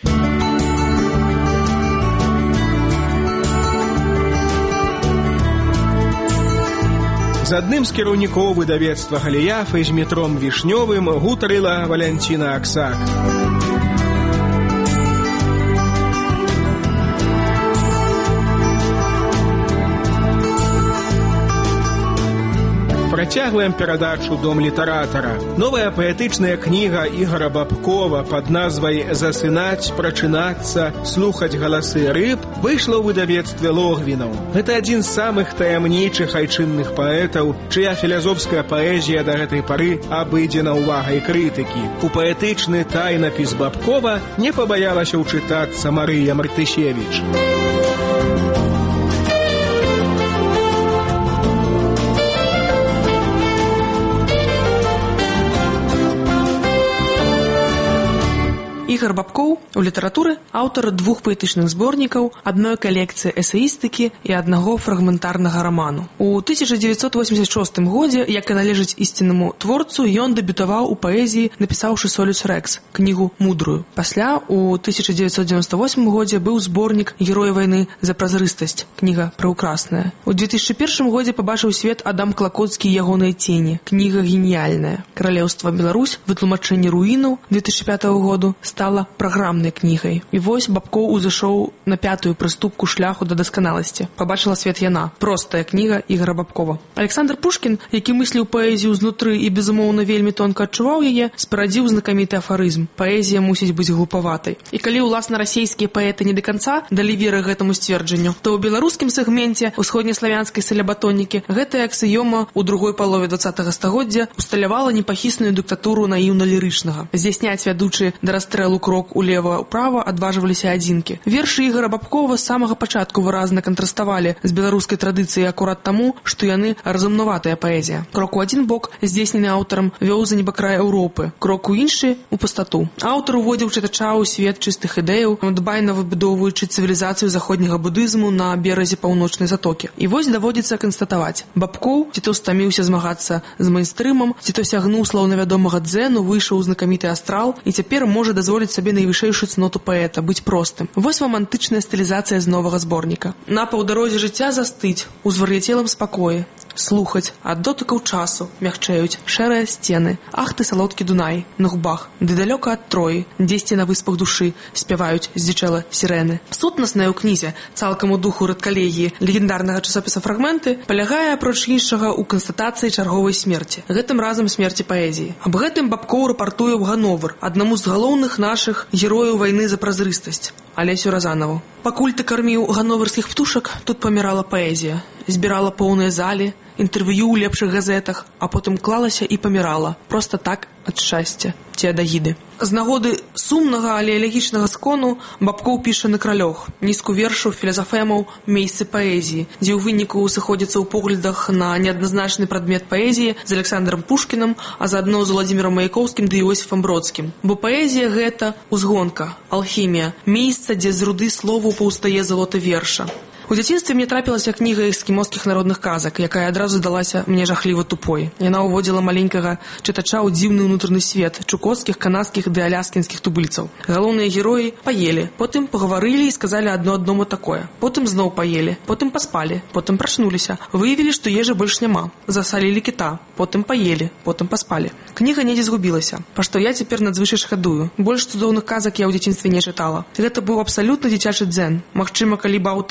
З адным з кіраўнікоў выдавецтва Галіяфы з Метром Вішнёвым гутарыла Валянціна Аксак. Працягваем перадачу «Дом літаратара». Новая паэтычная кніга Ігора Бабкова пад назвай «Засынаць, прачынацца, слухаць галасы рыб» выйшла ў выдавецтве Логвінаў. Гэта адзін з самых таямнічых айчынных паэтаў, чыя філазофская паэзія да гэтай пары абыдзена ўвагай крытыкі. У паэтычны тайнапіс Бабкова не пабаялася ўчытацца Марыя Мартышевіч. Ігор Бабкоў у літаратуры аўтар двух паэтычных зборнікаў, адной калекцыі эсеістыкі і аднаго фрагментарнага раману. У тысяча дзевяцьсот восемьдесят шостым годзе, як і належыць ісціннаму творцу, ён дэбютаваў у паэзіі, напісаўшы «Солюс Рекс», кнігу мудрую. Пасля, у тысяча дзевяцьсот девяносто восьмым годзе быў зборнік «Героі вайны за празрыстасць», кніга праўкрасная. У две тысячи первым годзе пабачыў свет Адам Клакоцкі і ягоныя цені, кніга геніяльная. «Каралеўства Беларусь», вытлумачэнне руінаў две тысячи пятого году стала праграмнай кнігай. І вось Бабкоў узышоў на пятую прыступку шляху да дасканаласці. Пабачыла свет яна. Простая кніга Ігора Бабкова. Александр Пушкін, які мысліў паэзію знутры і, безумоўна, вельмі тонка адчуваў яе, спарадзіў знакаміты афарызм. Паэзія мусіць быць глупаватай. І калі ўласна расійскія паэты не да канца далі веры гэтаму сцверджанню, то ў беларускім сегменце усходнеславянскай салябатонікі гэтая аксіёма ў другой палове двадцатага стагоддзя усталявала непахісную дыктатуру наіўна-лірычнага. Здзяйсняць вядучы да расстрэлу крок улева-ўправа адважваліся адзінкі. Вершы Ігора Бабкова з самага пачатку выразна кантраставалі з беларускай традыцыяй акурат таму, што яны разумнаватая паэзія. Крок у адзін бок, здзейснены аўтарам, вёў за небакрай Еўропы. Крок у іншы — у пустату. Аўтар уводзіў чытача ў свет чыстых ідэяў, дбайна выбудоўваючы цывілізацыю заходняга будызму на беразе паўночнай затокі. І вось даводзіцца канстатаваць. Бабкоў ці то стаміўся змагацца з мейнстрымам, ці то сягнуў слаўнавядомага дзену, выйшаў у знакаміты астрал і цяпер можа дазволіць сабе найвышэйшую цноту паэта — быць простым. Вось вам антычная стылізацыя з новага зборніка. На паўдарозе жыцця застыць у звар'яцелым спакоі, слухаць, ад дотыкаў часу мягчэюць шэрыя сцены. Ах ты, салодкі Дунай, на губах, ды далёка ад Троі, дзесьці на выспах душы спяваюць здзічэла сірэны. Сутнаснае ў кнізе, цалкам у духу рэдкалегіі легендарнага часопіса фрагменты, палягае, апроч іншага, у канстатацыі чарговай смерці, гэтым разам смерці паэзіі. Аб гэтым Бабкоў рапартуе ў Гановер, аднаму з галоўных нашых герояў вайны за празрыстасць, Алесю Разанову. Пакуль ты карміў гановерскіх птушак, тут памірала паэзія, збірала поўныя залі, інтэрв'ю ў лепшых газетах, а потым клалася і памірала, проста так, ад шчасця ці ад агіды. З нагоды сумнага, але элегічнага скону Бабкоў піша нэкралёг, нізку вершаў, філазафемаў, месцы паэзіі, дзе ў выніку сыходзіцца ў поглядах на неадназначны прадмет паэзіі з Александром Пушкінам, а заадно з Владзімірам Маяковскім ды Іосіфам Бродскім. Бо паэзія — гэта узгонка, алхімія, месца, дзе з руды слову паўстае залота верша. У дзяцінстве мне трапілася кніга эскімоскіх народных казак, якая адразу здалася мне жахліва тупой. Яна ўводзіла маленькага чытача ў дзіўны ўнутраны свет чукоцкіх, канадскіх ды аляскінскіх тубыльцаў. Галоўныя героі паелі, потым пагаварылі і сказалі адно аднаму такое. Потым зноў паелі, потым паспалі, потым прачнуліся. Выявілі, што ежы больш няма. Засалілі кіта, потым паелі, потым паспалі. Кніга недзе згубілася, па што я цяпер надзвычай шкадую. Больш цудоўных казак я ў дзяцінстве не чытала. Гэта быў абсалютна дзіцячы дзен. Магчыма, калі б аўтар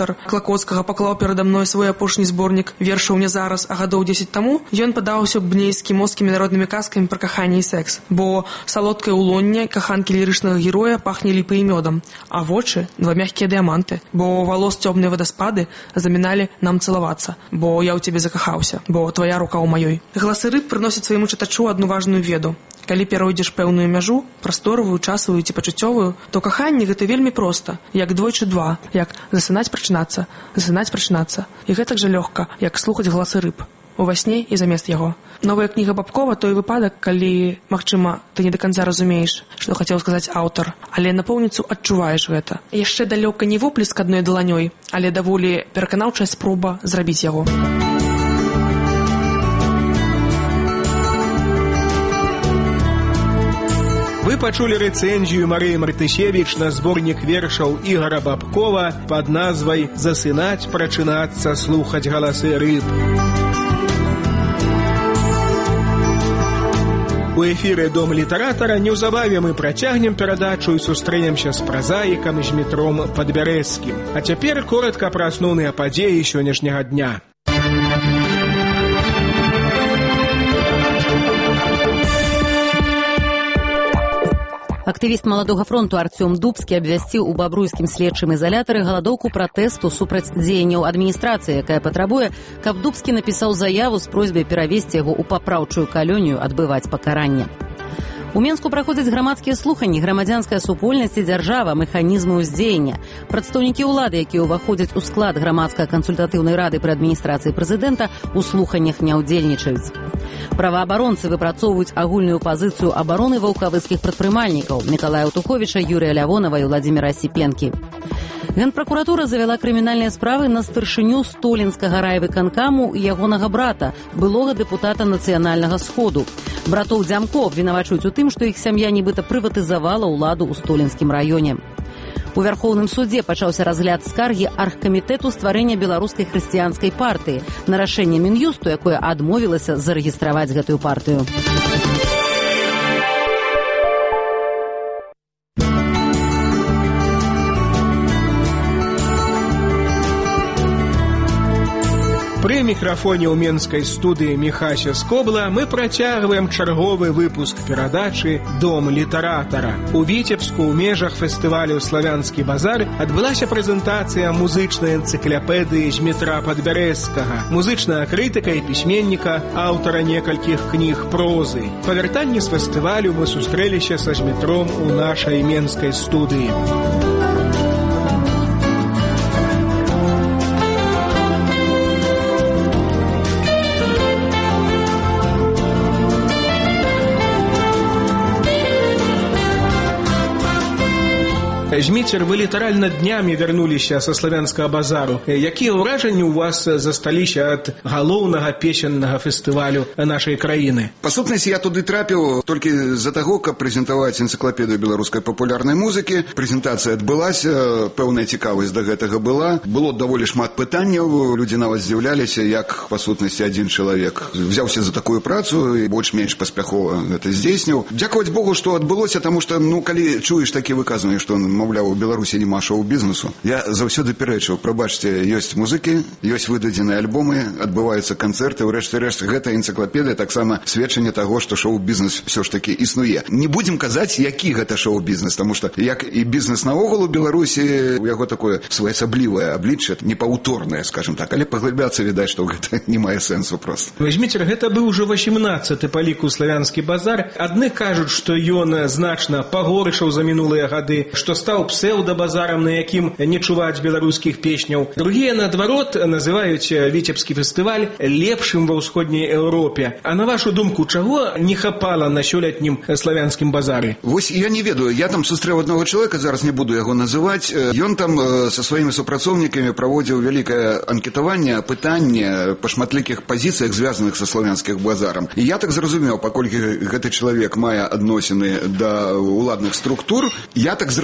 Акоцкага паклаў перада мной свой апошні зборнік вершаў не зараз, а гадоў дзесяць таму, ён падаўся б мне эскімоскімі народнымі казкамі пра каханне і секс, бо салодкае ўлонне каханкі лірычнага героя пахне ліпай і мёдам, а вочы два мягкія дыяманты, бо валос цёмныя вадаспады заміналі нам цалавацца, бо я ў цябе закахаўся, бо твая рука ў маёй. Галасы рыб прыносяць свайму чытачу адну важную веду. Калі перайдзеш пэўную мяжу, прасторавую, часавую ці пачуццёвую, то каханне гэта вельмі проста, як двойчы два, як засынаць прачынацца, засынаць прачынацца. І гэтак жа лёгка, як слухаць галасы рыб. Ува сне і замест яго. Новая кніга Бабкова той выпадак, калі, магчыма, ты не да канца разумееш, што хацеў сказаць аўтар, але напоўніцу адчуваеш гэта. Яшчэ далёка не воплеск адной даланёй, але даволі пераканаўчая спроба зрабіць яго. Вы пачулі рэцэнзію Марыі Мартышевіч на зборнік вершаў Ігара Бабкова пад назвай «Засынаць, прачынацца, слухаць галасы рыб». У эфіры «Дом літаратара» неўзабаве мы працягнем перадачу і сустрэнемся з празаікам Змітром Падбярэзскім. А цяпер коратка пра асноўныя падзеі сённяшняга дня. Актывіст Маладога фронту Артём Дубскі абвясціў у бабруйскім следчым ізалятары галадоўку пратэсту супраць дзеянняў адміністрацыі, якая патрабуе, каб Дубскі напісаў заяву з просьбай перавесці яго ў папраўчую калонію адбываць пакаранне. У Менску праходзяць грамадскія слуханні «Грамадзянская супольнасць і дзяржава. Механізмы ўздзеяння». Прадстаўнікі ўлады, якія ўваходзяць у склад грамадска-кансультатыўнай рады пры адміністрацыі прэзідэнта, у слуханнях не ўдзельнічаюць. Праваабаронцы выпрацоўваюць агульную пазіцыю абароны ваўкавыцкіх прадпрымальнікаў Мікалая Утуховіча, Юрія Лявонова і Владзіміра Сіпенкі. Генпракуратура завяла крымінальныя справы на старшыню Столінскага райвыканкаму і ягонага брата, былога дэпутата Нацыянальнага сходу. Братоў Дзямко абвінавачваюць у тым, што іх сям'я нібыта прыватызавала ўладу ў Столінскім раёне. У Вярхоўным судзе пачаўся разгляд скаргі аргкамітэту стварэння беларускай хрысціянскай партыі на рашэнне Мін'юсту, якое адмовілася зарэгістраваць гэтую партыю. Пры мікрафоне ў менскай студыі Міхася Скобла мы працягваем чарговы выпуск перадачы «Дом літаратара». У Віцебску ў межах фестывалю «Славянскі базар» адбылася прэзентацыя музычнай энцыклапедыі Змітра Падбярэзскага, музычнага крытыка і пісьменніка, аўтара некалькіх кніг прозы. Па вяртанні з фестывалю мы сустрэліся са Змітром у нашай менскай студыі. Зміцер, вы літаральна днямі вярнуліся са славянскага базару. Якія ўражанні ў вас засталіся ад галоўнага песеннага фестывалю нашай краіны? Па сутнасці, я туды трапіў толькі з-за таго, каб прэзентаваць энцыклапедыю беларускай папулярнай музыкі. Прэзентацыя адбылася, пэўная цікавасць да гэтага была. Было даволі шмат пытанняў, людзі нават здзіўляліся, як па сутнасці адзін чалавек взяўся за такую працу і больш-менш паспяхова гэта здзейсніў. Дзякаваць Богу, што адбылося, таму што, ну, калі чуеш такія выказванні, што маўляў, у Беларусі няма шоу-бізнесу. Я заўсёды пярэчыў, прабачце, ёсць музыкі, ёсць выдадзеныя альбомы, адбываюцца канцэрты, у рэшце рэшт гэта энцыклапедыя таксама сведчанне таго, што шоу-бізнес ўсё ж такі існуе. Не будзем казаць, які гэта шоу-бізнес, таму што як і бізнес наогул у Беларусі, у яго такое своеасаблівае аблічча, непаўторнае, скажем так, але паглыбляцца, відаць, што гэта не мае сэнсу проста. Вазьміце, гэта быў ужо васемнаццаты па ліку славянскі базар. Адны кажуць, што ён значна пагоршаў за мінулыя гады, што стаў псеўдабазарам, на якім не чуваць беларускіх песняў. Другія, наадварот, называюць Віцебскі фестываль лепшым ва ўсходняй Еўропе. А на вашу думку, чаго не хапала на сёлетнім славянскім базары? Вось я не ведаю, я там сустрэў аднаго чалавека, зараз не буду яго называць. Ён там са сваімі супрацоўнікамі праводзіў вялікае анкетаванне, пытанне па шматлікіх пазіцыях, звязаных са славянскім базарам. І я так зразумеў, паколькі гэты чалавек мае адносіны да ўладных структур, я так зразумеў,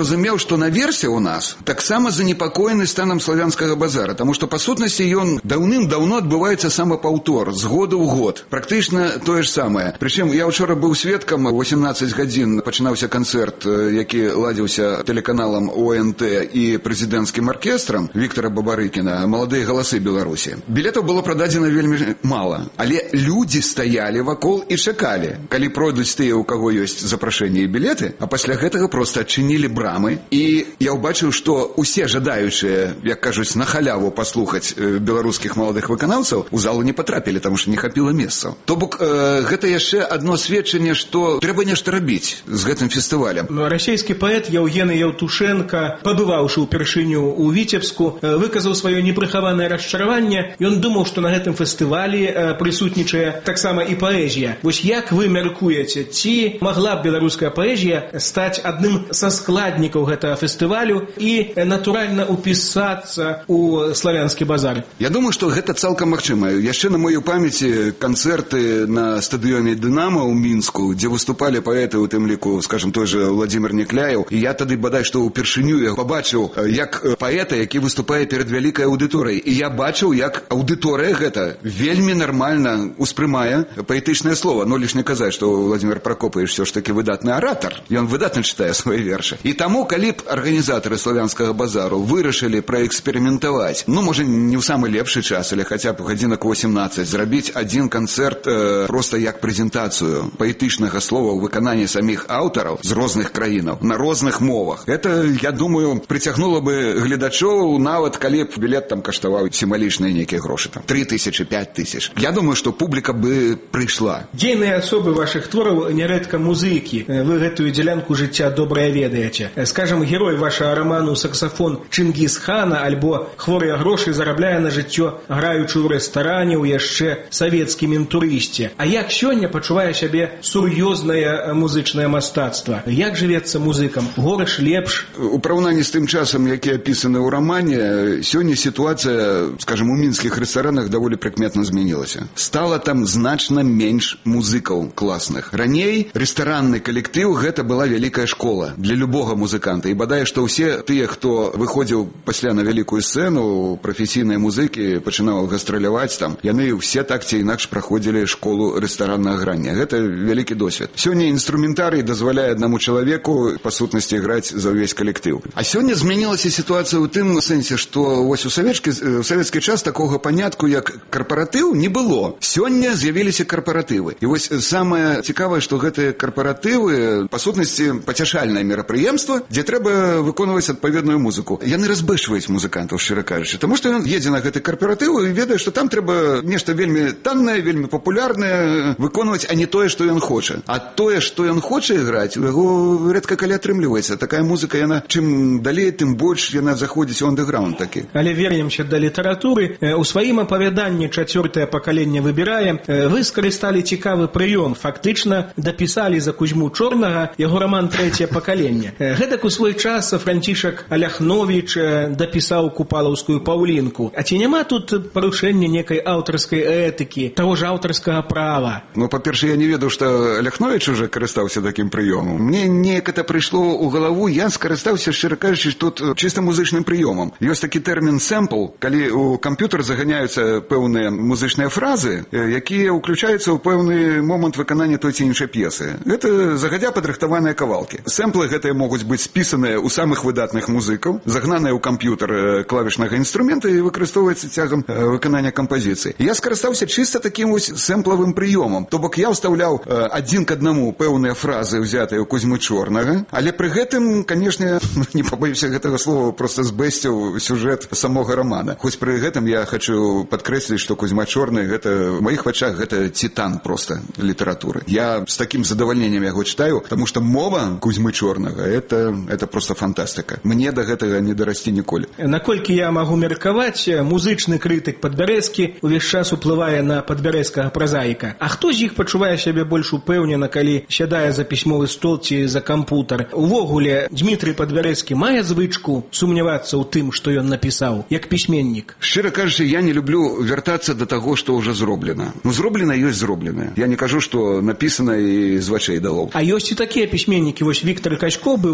што наверсе ў нас, таксама занепакоены станам славянскага базара, таму што па сутнасці ён даўным-даўно адбываецца самапаўтор з года ў год. Практычна тое ж самае. Прычым я ўчора быў сведкам, восемнадцаць гадзін пачынаўся канцэрт, які ладзіўся тэлеканалам О Н Т і прэзідэнцкім аркестрам Віктора Бабарыкіна «Маладыя галасы Беларусі». Білетаў было прададзена вельмі мала, але людзі стаялі вакол і чакалі, калі пройдуць тыя, у каго ёсць запрашэнне і білеты, а пасля гэтага проста адчынілі брамы, і я ўбачыў, што усе жадаючыя, як кажуць, на халяву паслухаць беларускіх маладых выканаўцаў у залу не патрапілі, таму што не хапіла месцаў. То бок, э, гэта яшчэ адно сведчанне, што трэба нешта рабіць з гэтым фестывалем. Расійскі паэт Яўгены Яўтушенка, пабываўшы ўпершыню ў Віцебску, выказаў сваё непрыхаванае расчараванне. Ён думаў, што на гэтым фестывалі прысутнічае таксама і паэзія. Вось як вы мяркуеце, ці магла б беларуская паэзія стаць адным са складнікаў гэтага фестывалю і натуральна упісацца ў славянскі базар? Я думаю, што гэта цалкам магчыма. Яшчэ на мою памяці канцэрты на стадыёне «Дынамо» ў Мінску, дзе выступалі паэты, у тым ліку, скажем, той же Владзімір Некляеў. І я тады бадай што ўпершыню я пабачыў як паэта, які выступае перад вялікай аўдыторыяй. І я бачыў, як аўдыторыя гэта вельмі нармальна успрымае паэтычнае слова. Ну, лишне казаць, што Владзімір Пракопавіч ўсё ж такі выдатны аратар. Ён выдатна чытае свае вершы. І таму, калі б арганізатары славянскага базару вырашылі праэксперыментаваць, ну, можа, не ў самы лепшы час, але хаця б гадзінак восемнадцаць, зрабіць адзін канцэрт э, проста як прэзентацыю паэтычнага слова ў выкананні саміх аўтараў з розных краінаў, на розных мовах. Это, я думаю, прыцягнула бы гледачоў, нават калі б білет там каштаваў сімвалічныя нейкія грошы, там, три тысячи, пять тысяч. Я думаю, што публіка бы прыйшла. Дзейныя асобы вашых твораў нярэдка музыкі. Вы гэтую дзялянку жыцця добра ведаеце. Скажам, герой вашага раману «Саксафон» Чынгіз-хана альбо «Хворыя грошы» зарабляе на жыццё, граючы ў рэстаране, ў яшчэ савецкім інтурысце. А як сёння пачувае сябе сур'ёзнае музычнае мастацтва? Як жывецца музыкам? Горш, лепш? У параўнанні з тым часам, які апісаны ў рамане, сёння сітуацыя, скажем, у мінскіх рэстаранах даволі прыкметна змянілася. Стала там значна менш музыкаў класных. Раней рэстаранны калектыў гэта была вялікая школа для любога музыканта. І бадай, што ўсе тыя, хто выходзіў пасля на вялікую сцэну, прафесійныя музыкі, пачынаў гастраляваць там, яны ўсе так ці інакш праходзілі школу рэстараннага грання. Гэта вялікі досвед. Сёння інструментарый дазваляе аднаму чалавеку па сутнасці граць за ўвесь калектыў. А сёння змянілася сітуацыя ў тым сэнсе, што вось у савецкі, у савецкі час такога панятку, як карпаратыў, не было. Сёння з'явіліся карпаратывы. І вось самае цікавае, што гэтыя карпаратывы, па сутнасці, пацяшальнае мерапрыемства, дзе трэба выконваць адпаведную музыку. Яны разбэшваюць музыкантаў, шчыра кажучы, таму што ён едзе на гэты карпаратыў і ведае, што там трэба нешта вельмі таннае, вельмі папулярнае выконваць, а не тое, што ён хоча. А тое, што ён хоча іграць, у яго рэдка калі атрымліваецца. Такая музыка, яна чым далей, тым больш яна заходзіць у андэграунд такі. Але вернемся да літаратуры. У сваім апавяданні «Чацвёртае пакаленне выбірае» вы скарысталі цікавы прыём. Фактычна дапісалі за Кузьму Чорнага яго раман «Трэцяе пакаленне». Гэтак у свой час Францішак Аляхновіч дапісаў «Купалаўскую паўлінку». А ці няма тут парушэння некай аўтарскай этыкі, таго ж аўтарскага права? Ну, па-перше, я не ведаў, што Аляхновіч уже карыстаўся такім прыёмам. Мне неяк это прыйшло ў галаву, я скарыстаўся, шчыра кажучы, тут чыста музычным прыёмам. Ёсць такі тэрмін «сэмпл», калі ў камп'ютар заганяюцца пэўныя музычныя фразы, якія ўключаюцца ў пэўны момант выканання той ці іншай п'есы. Гэта загадзя падрыхтаваныя кавалкі. Сэмплы гэтыя могуць быць спісаныя ў самых выдатных музыкаў, загнаныя ў камп'ютар клавішнага інструмента і выкарыстоўваецца цягам выканання кампазіцыі. Я скарыстаўся чыста такім вось сэмплавым прыёмам. То бок я ўстаўляў адзін к аднаму пэўныя фразы, ўзятыя ў Кузьмы Чорнага, але пры гэтым, канешне, не пабоюся гэтага слова, проста збэсціў сюжэт самога рамана. Хоць пры гэтым я хочу падкрэсліць, што Кузьма Чорны гэта, в маіх вачах, гэта титан проста літаратуры. Я з такім задавальненнем яго читаю, таму што мова Кузьмы Чорнага это, это просто фантастыка. Мне да гэтага не дарасці ніколі. Наколькі я магу меркаваць, музычны крытык Падбярэзкі увесь час уплывае на падбярэзскага празаіка. А хто з іх пачувае сябе больш упэўнена, калі сядае за пісьмовы стол ці за кампутар? Увогуле, Дмітрый Падбярэзкі мае звычку сумнявацца ў тым, што ён напісаў, як пісьменнік? Шчыра кажучы, я не люблю вяртацца да таго, што ўжо зроблена. Ну, зроблена ёсць зроблена. Я не кажу, што напісана і з вачэй дало. А ёсць і такія пісьменнікі. Вось Віктор Качко быў у Доме літаратуры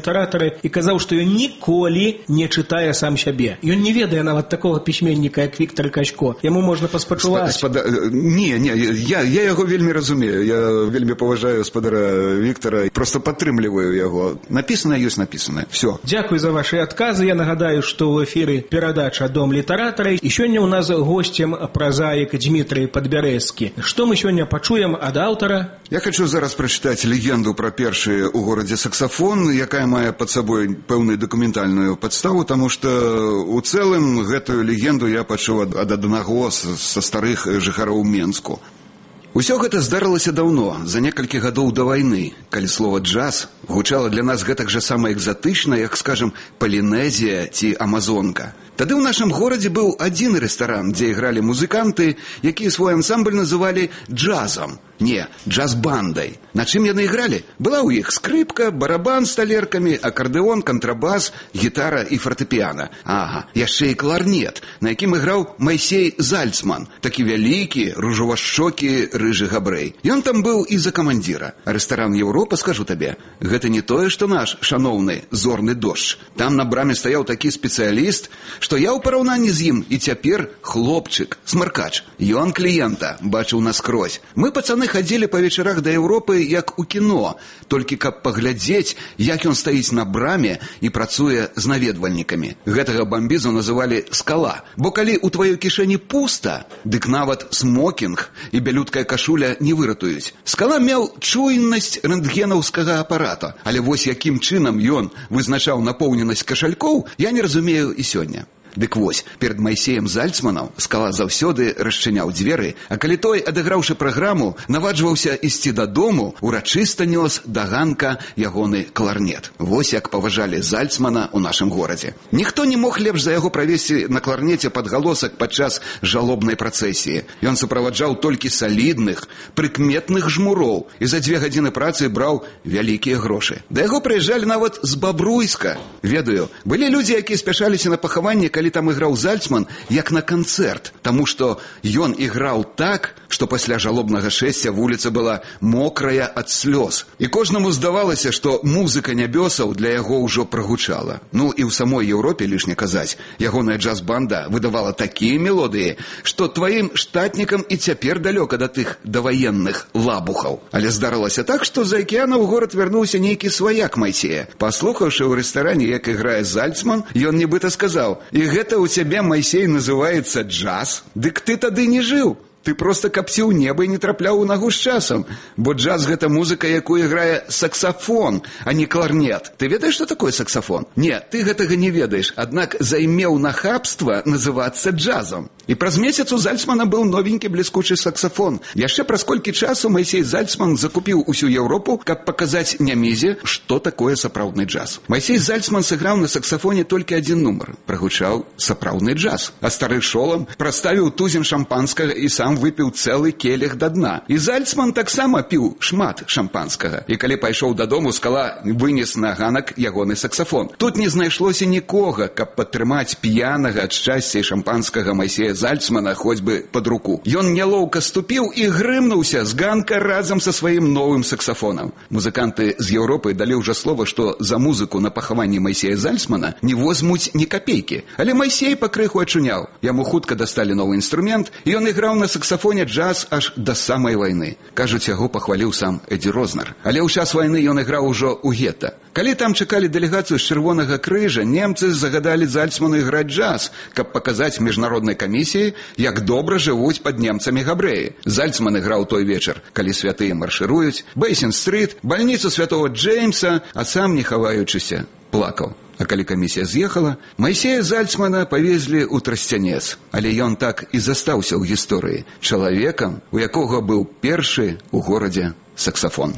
літаратара і казаў, што ён ніколі не чытае сам сябе. Ён не ведае нават такога пісьменніка, як Віктор Качко. Яму можна паспачуваць. Спада... Не, не, я, я яго вельмі разумею. Я вельмі паважаю спадара Віктора. Просто падтрымліваю яго. Напісана ёсць напісана. Все. Дзякуй за ваши адказы. Я нагадаю, што ў эфіры перадача «Дом літаратара». І сёння ў нас госцем празаік Дмітрый Падбярэзскі. Што мы сёння пачуем ад аўтара? Я хочу зараз прачытаць легенду пра першы ў горадзе саксафон, якая мае пад сабой пэўную дакументальную падставу, таму што у цэлым гэтую легенду я пачуў ад, ад аднаго са старых жыхароў Менску. Усё гэта здарылася даўно, за некалькі гадоў да вайны, калі слова «джаз» гучала для нас гэтак жа сама экзатычна, як, скажам, Палінезія ці Амазонка. Тады ў нашым горадзе быў адзін рэстаран, дзе ігралі музыканты, якія свой ансамбль называлі джазам. Не, джаз-бандай. На чым яны ігралі? Была ў іх скрыпка, барабан з талеркамі, акардэон, кантрабас, гітара і фартэпіяна. Ага, яшчэ і кларнет, на якім іграў Майсей Зальцман, такі вялікі, ружавашчокі рыжы габрэй. Ён там быў і за камандзіра. А рэстаран Еўропа, скажу табе, гэта не тое, што наш шаноўны зорны дождж. Там на браме стаяў такі спецыяліст, што я ў параўнанні з ім і цяпер хлопчык, смаркач. Ён кліента бачыў наскрозь. Мы, пацаны, хадзілі па вечарах да Еўропы як у кіно, толькі каб паглядзець, як ён стаіць на браме і працуе з наведвальнікамі. Гэтага бамбізу называлі «скала». Бо калі ў тваёй кішэні пуста, дык нават смокінг і бялюткая кашуля не выратуюць. Скала меў чуйнасць рэнтгенаўскага апарата, але вось якім чынам ён вызначаў напоўненасць кашалькоў, я не разумею і сёння. Дык вось, перад Майсеем Зальцманам Скала заўсёды расчыняў дзверы, а калі той, адыграўшы праграму, наваджваўся ісці дадому, урачыста нёс да ганка ягоны кларнет. Вось як паважалі Зальцмана ў нашым горадзе. Ніхто не мог лепш за яго правесці на кларнеце падгалосак падчас жалобнай працэсіі. Ён суправаджаў толькі салідных, прыкметных жмуроў і за дзве гадзіны працы браў вялікія грошы. Да яго прыязджалі нават з Бабруйска. Ведаю, былі людзі, якія спяшаліся на пахаванне, калі там іграў Зальцман, як на канцэрт, таму што ён іграў так, што пасля жалобнага шэсця вуліца была мокрая ад слёз. І кожнаму здавалася, што музыка нябёсаў для яго ўжо прагучала. Ну і ў самой Еўропе, лішне казаць, ягоная джаз-банда выдавала такія мелодыі, што тваім штатнікам і цяпер далёка да тых даваенных лабухаў. Але здарылася так, што з акіяна ў горад вярнуўся нейкі сваяк Майсея. Паслухаўшы ў рэстаране, як іграе Зальцман, ён нібыта сказаў: «І гэта ў цябе, Майсей, называецца джаз? Дык ты тады не жыў. Ты проста капціў неба і не трапляў у нагу з часам. Бо джаз – гэта музыка, якую іграе саксафон, а не кларнет. Ты ведаеш, што такое саксафон? Не, ты гэтага не ведаеш, аднак займеў нахабства называцца джазом. І праз месяц у Зальцмана быў новенькі бліскучы саксафон. Яшчэ праз колькі часу Майсей Зальцман закупіў усю Еўропу, каб паказаць нямізе, што такое сапраўдны джаз. Майсей Зальцман сыграў на саксафоне толькі адзін нумар. Прагучаў сапраўдны джаз. А стары шолам праставіў тузін шампанскага і сам выпіў цэлы келіх да дна. І Зальцман таксама піў шмат шампанскага. І калі пайшоў дадому, Скала вынес на ганак ягоны саксафон. Тут не знайшлося нікога, каб падтрымаць п'янага ад шчасця і шампанскага Майсея Зальцмана хоць бы пад руку. Ён нялоўка ступіў і грымнуўся з ганка разам са сваім новым саксафонам. Музыканты з Еўропы далі ўжо слова, што за музыку на пахаванні Майсея Зальцмана не возьмуць ні капейкі. Але Майсей пакрыху ачуняў. Яму хутка дасталі новы інструмент, і ён іграў на саксафоне джаз аж да самай вайны. Кажуць, яго пахваліў сам Эдді Рознер. Але ў час вайны ён іграў ужо ў гета. Калі там чакалі дэлегацыю з Чырвонага крыжа, немцы загадалі Зальцману іграць джаз, каб паказаць міжнароднай камісіі, як добра жывуць пад немцамі габрэі. Зальцман іграў той вечар, калі святыя маршыруюць, Бейсін-стрыт, бальніцу святого Джеймса, а сам, не хаваючыся, плакаў. А калі камісія з'ехала, Майсея Зальцмана павезлі ў Трасцянец. Але ён так і застаўся ў гісторыі чалавекам, у якога быў першы ў горадзе саксафон.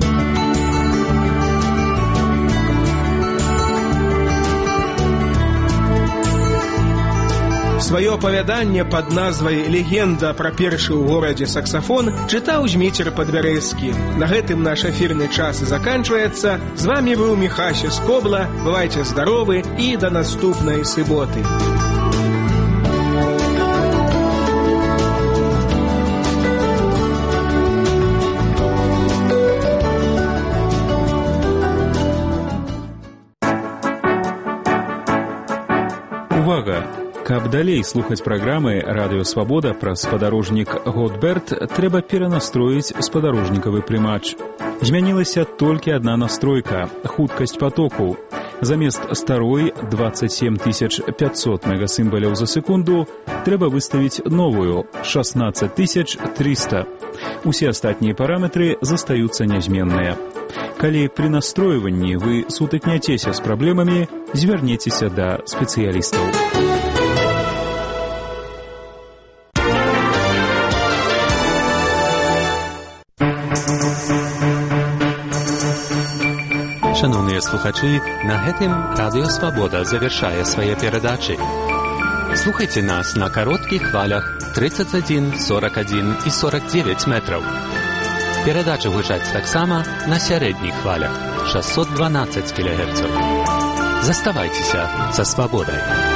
Сваё апавяданне пад назвай «Легенда пра першы ў горадзе саксафон» чытаў Зміцер Падбярэзскі. На гэтым наш эфірны час заканчваецца. З вамі быў Міхася Скобла. Бывайце здаровы і да наступнай суботы. Каб далей слухаць праграмы «Радыё Свабода» пра спадарожнік «Готберт», трэба перанастроіць спадарожнікавы прымач. Змянілася толькі адна настройка – хуткасць потоку. Замест старой двадцать семь тысяч пятьсот мегасімбаляў за секунду трэба выставіць новую – шестнадцать тысяч триста. Усе астатнія параметры застаюцца нязменныя. Калі пры настройванні вы сутыкняцеся з праблемамі, звярнецеся да спецыялістаў. Шановныя слухачы, на гэтым Радыё Свабода завяршае свае перадачы. Слухайце нас на кароткіх хвалях тридцать один, сорок один і сорок девять метраў. Перадачы гучаць таксама на сярэдніх хвалях шестьсот двенадцать кілогерцаў. Заставайцеся са свабодай.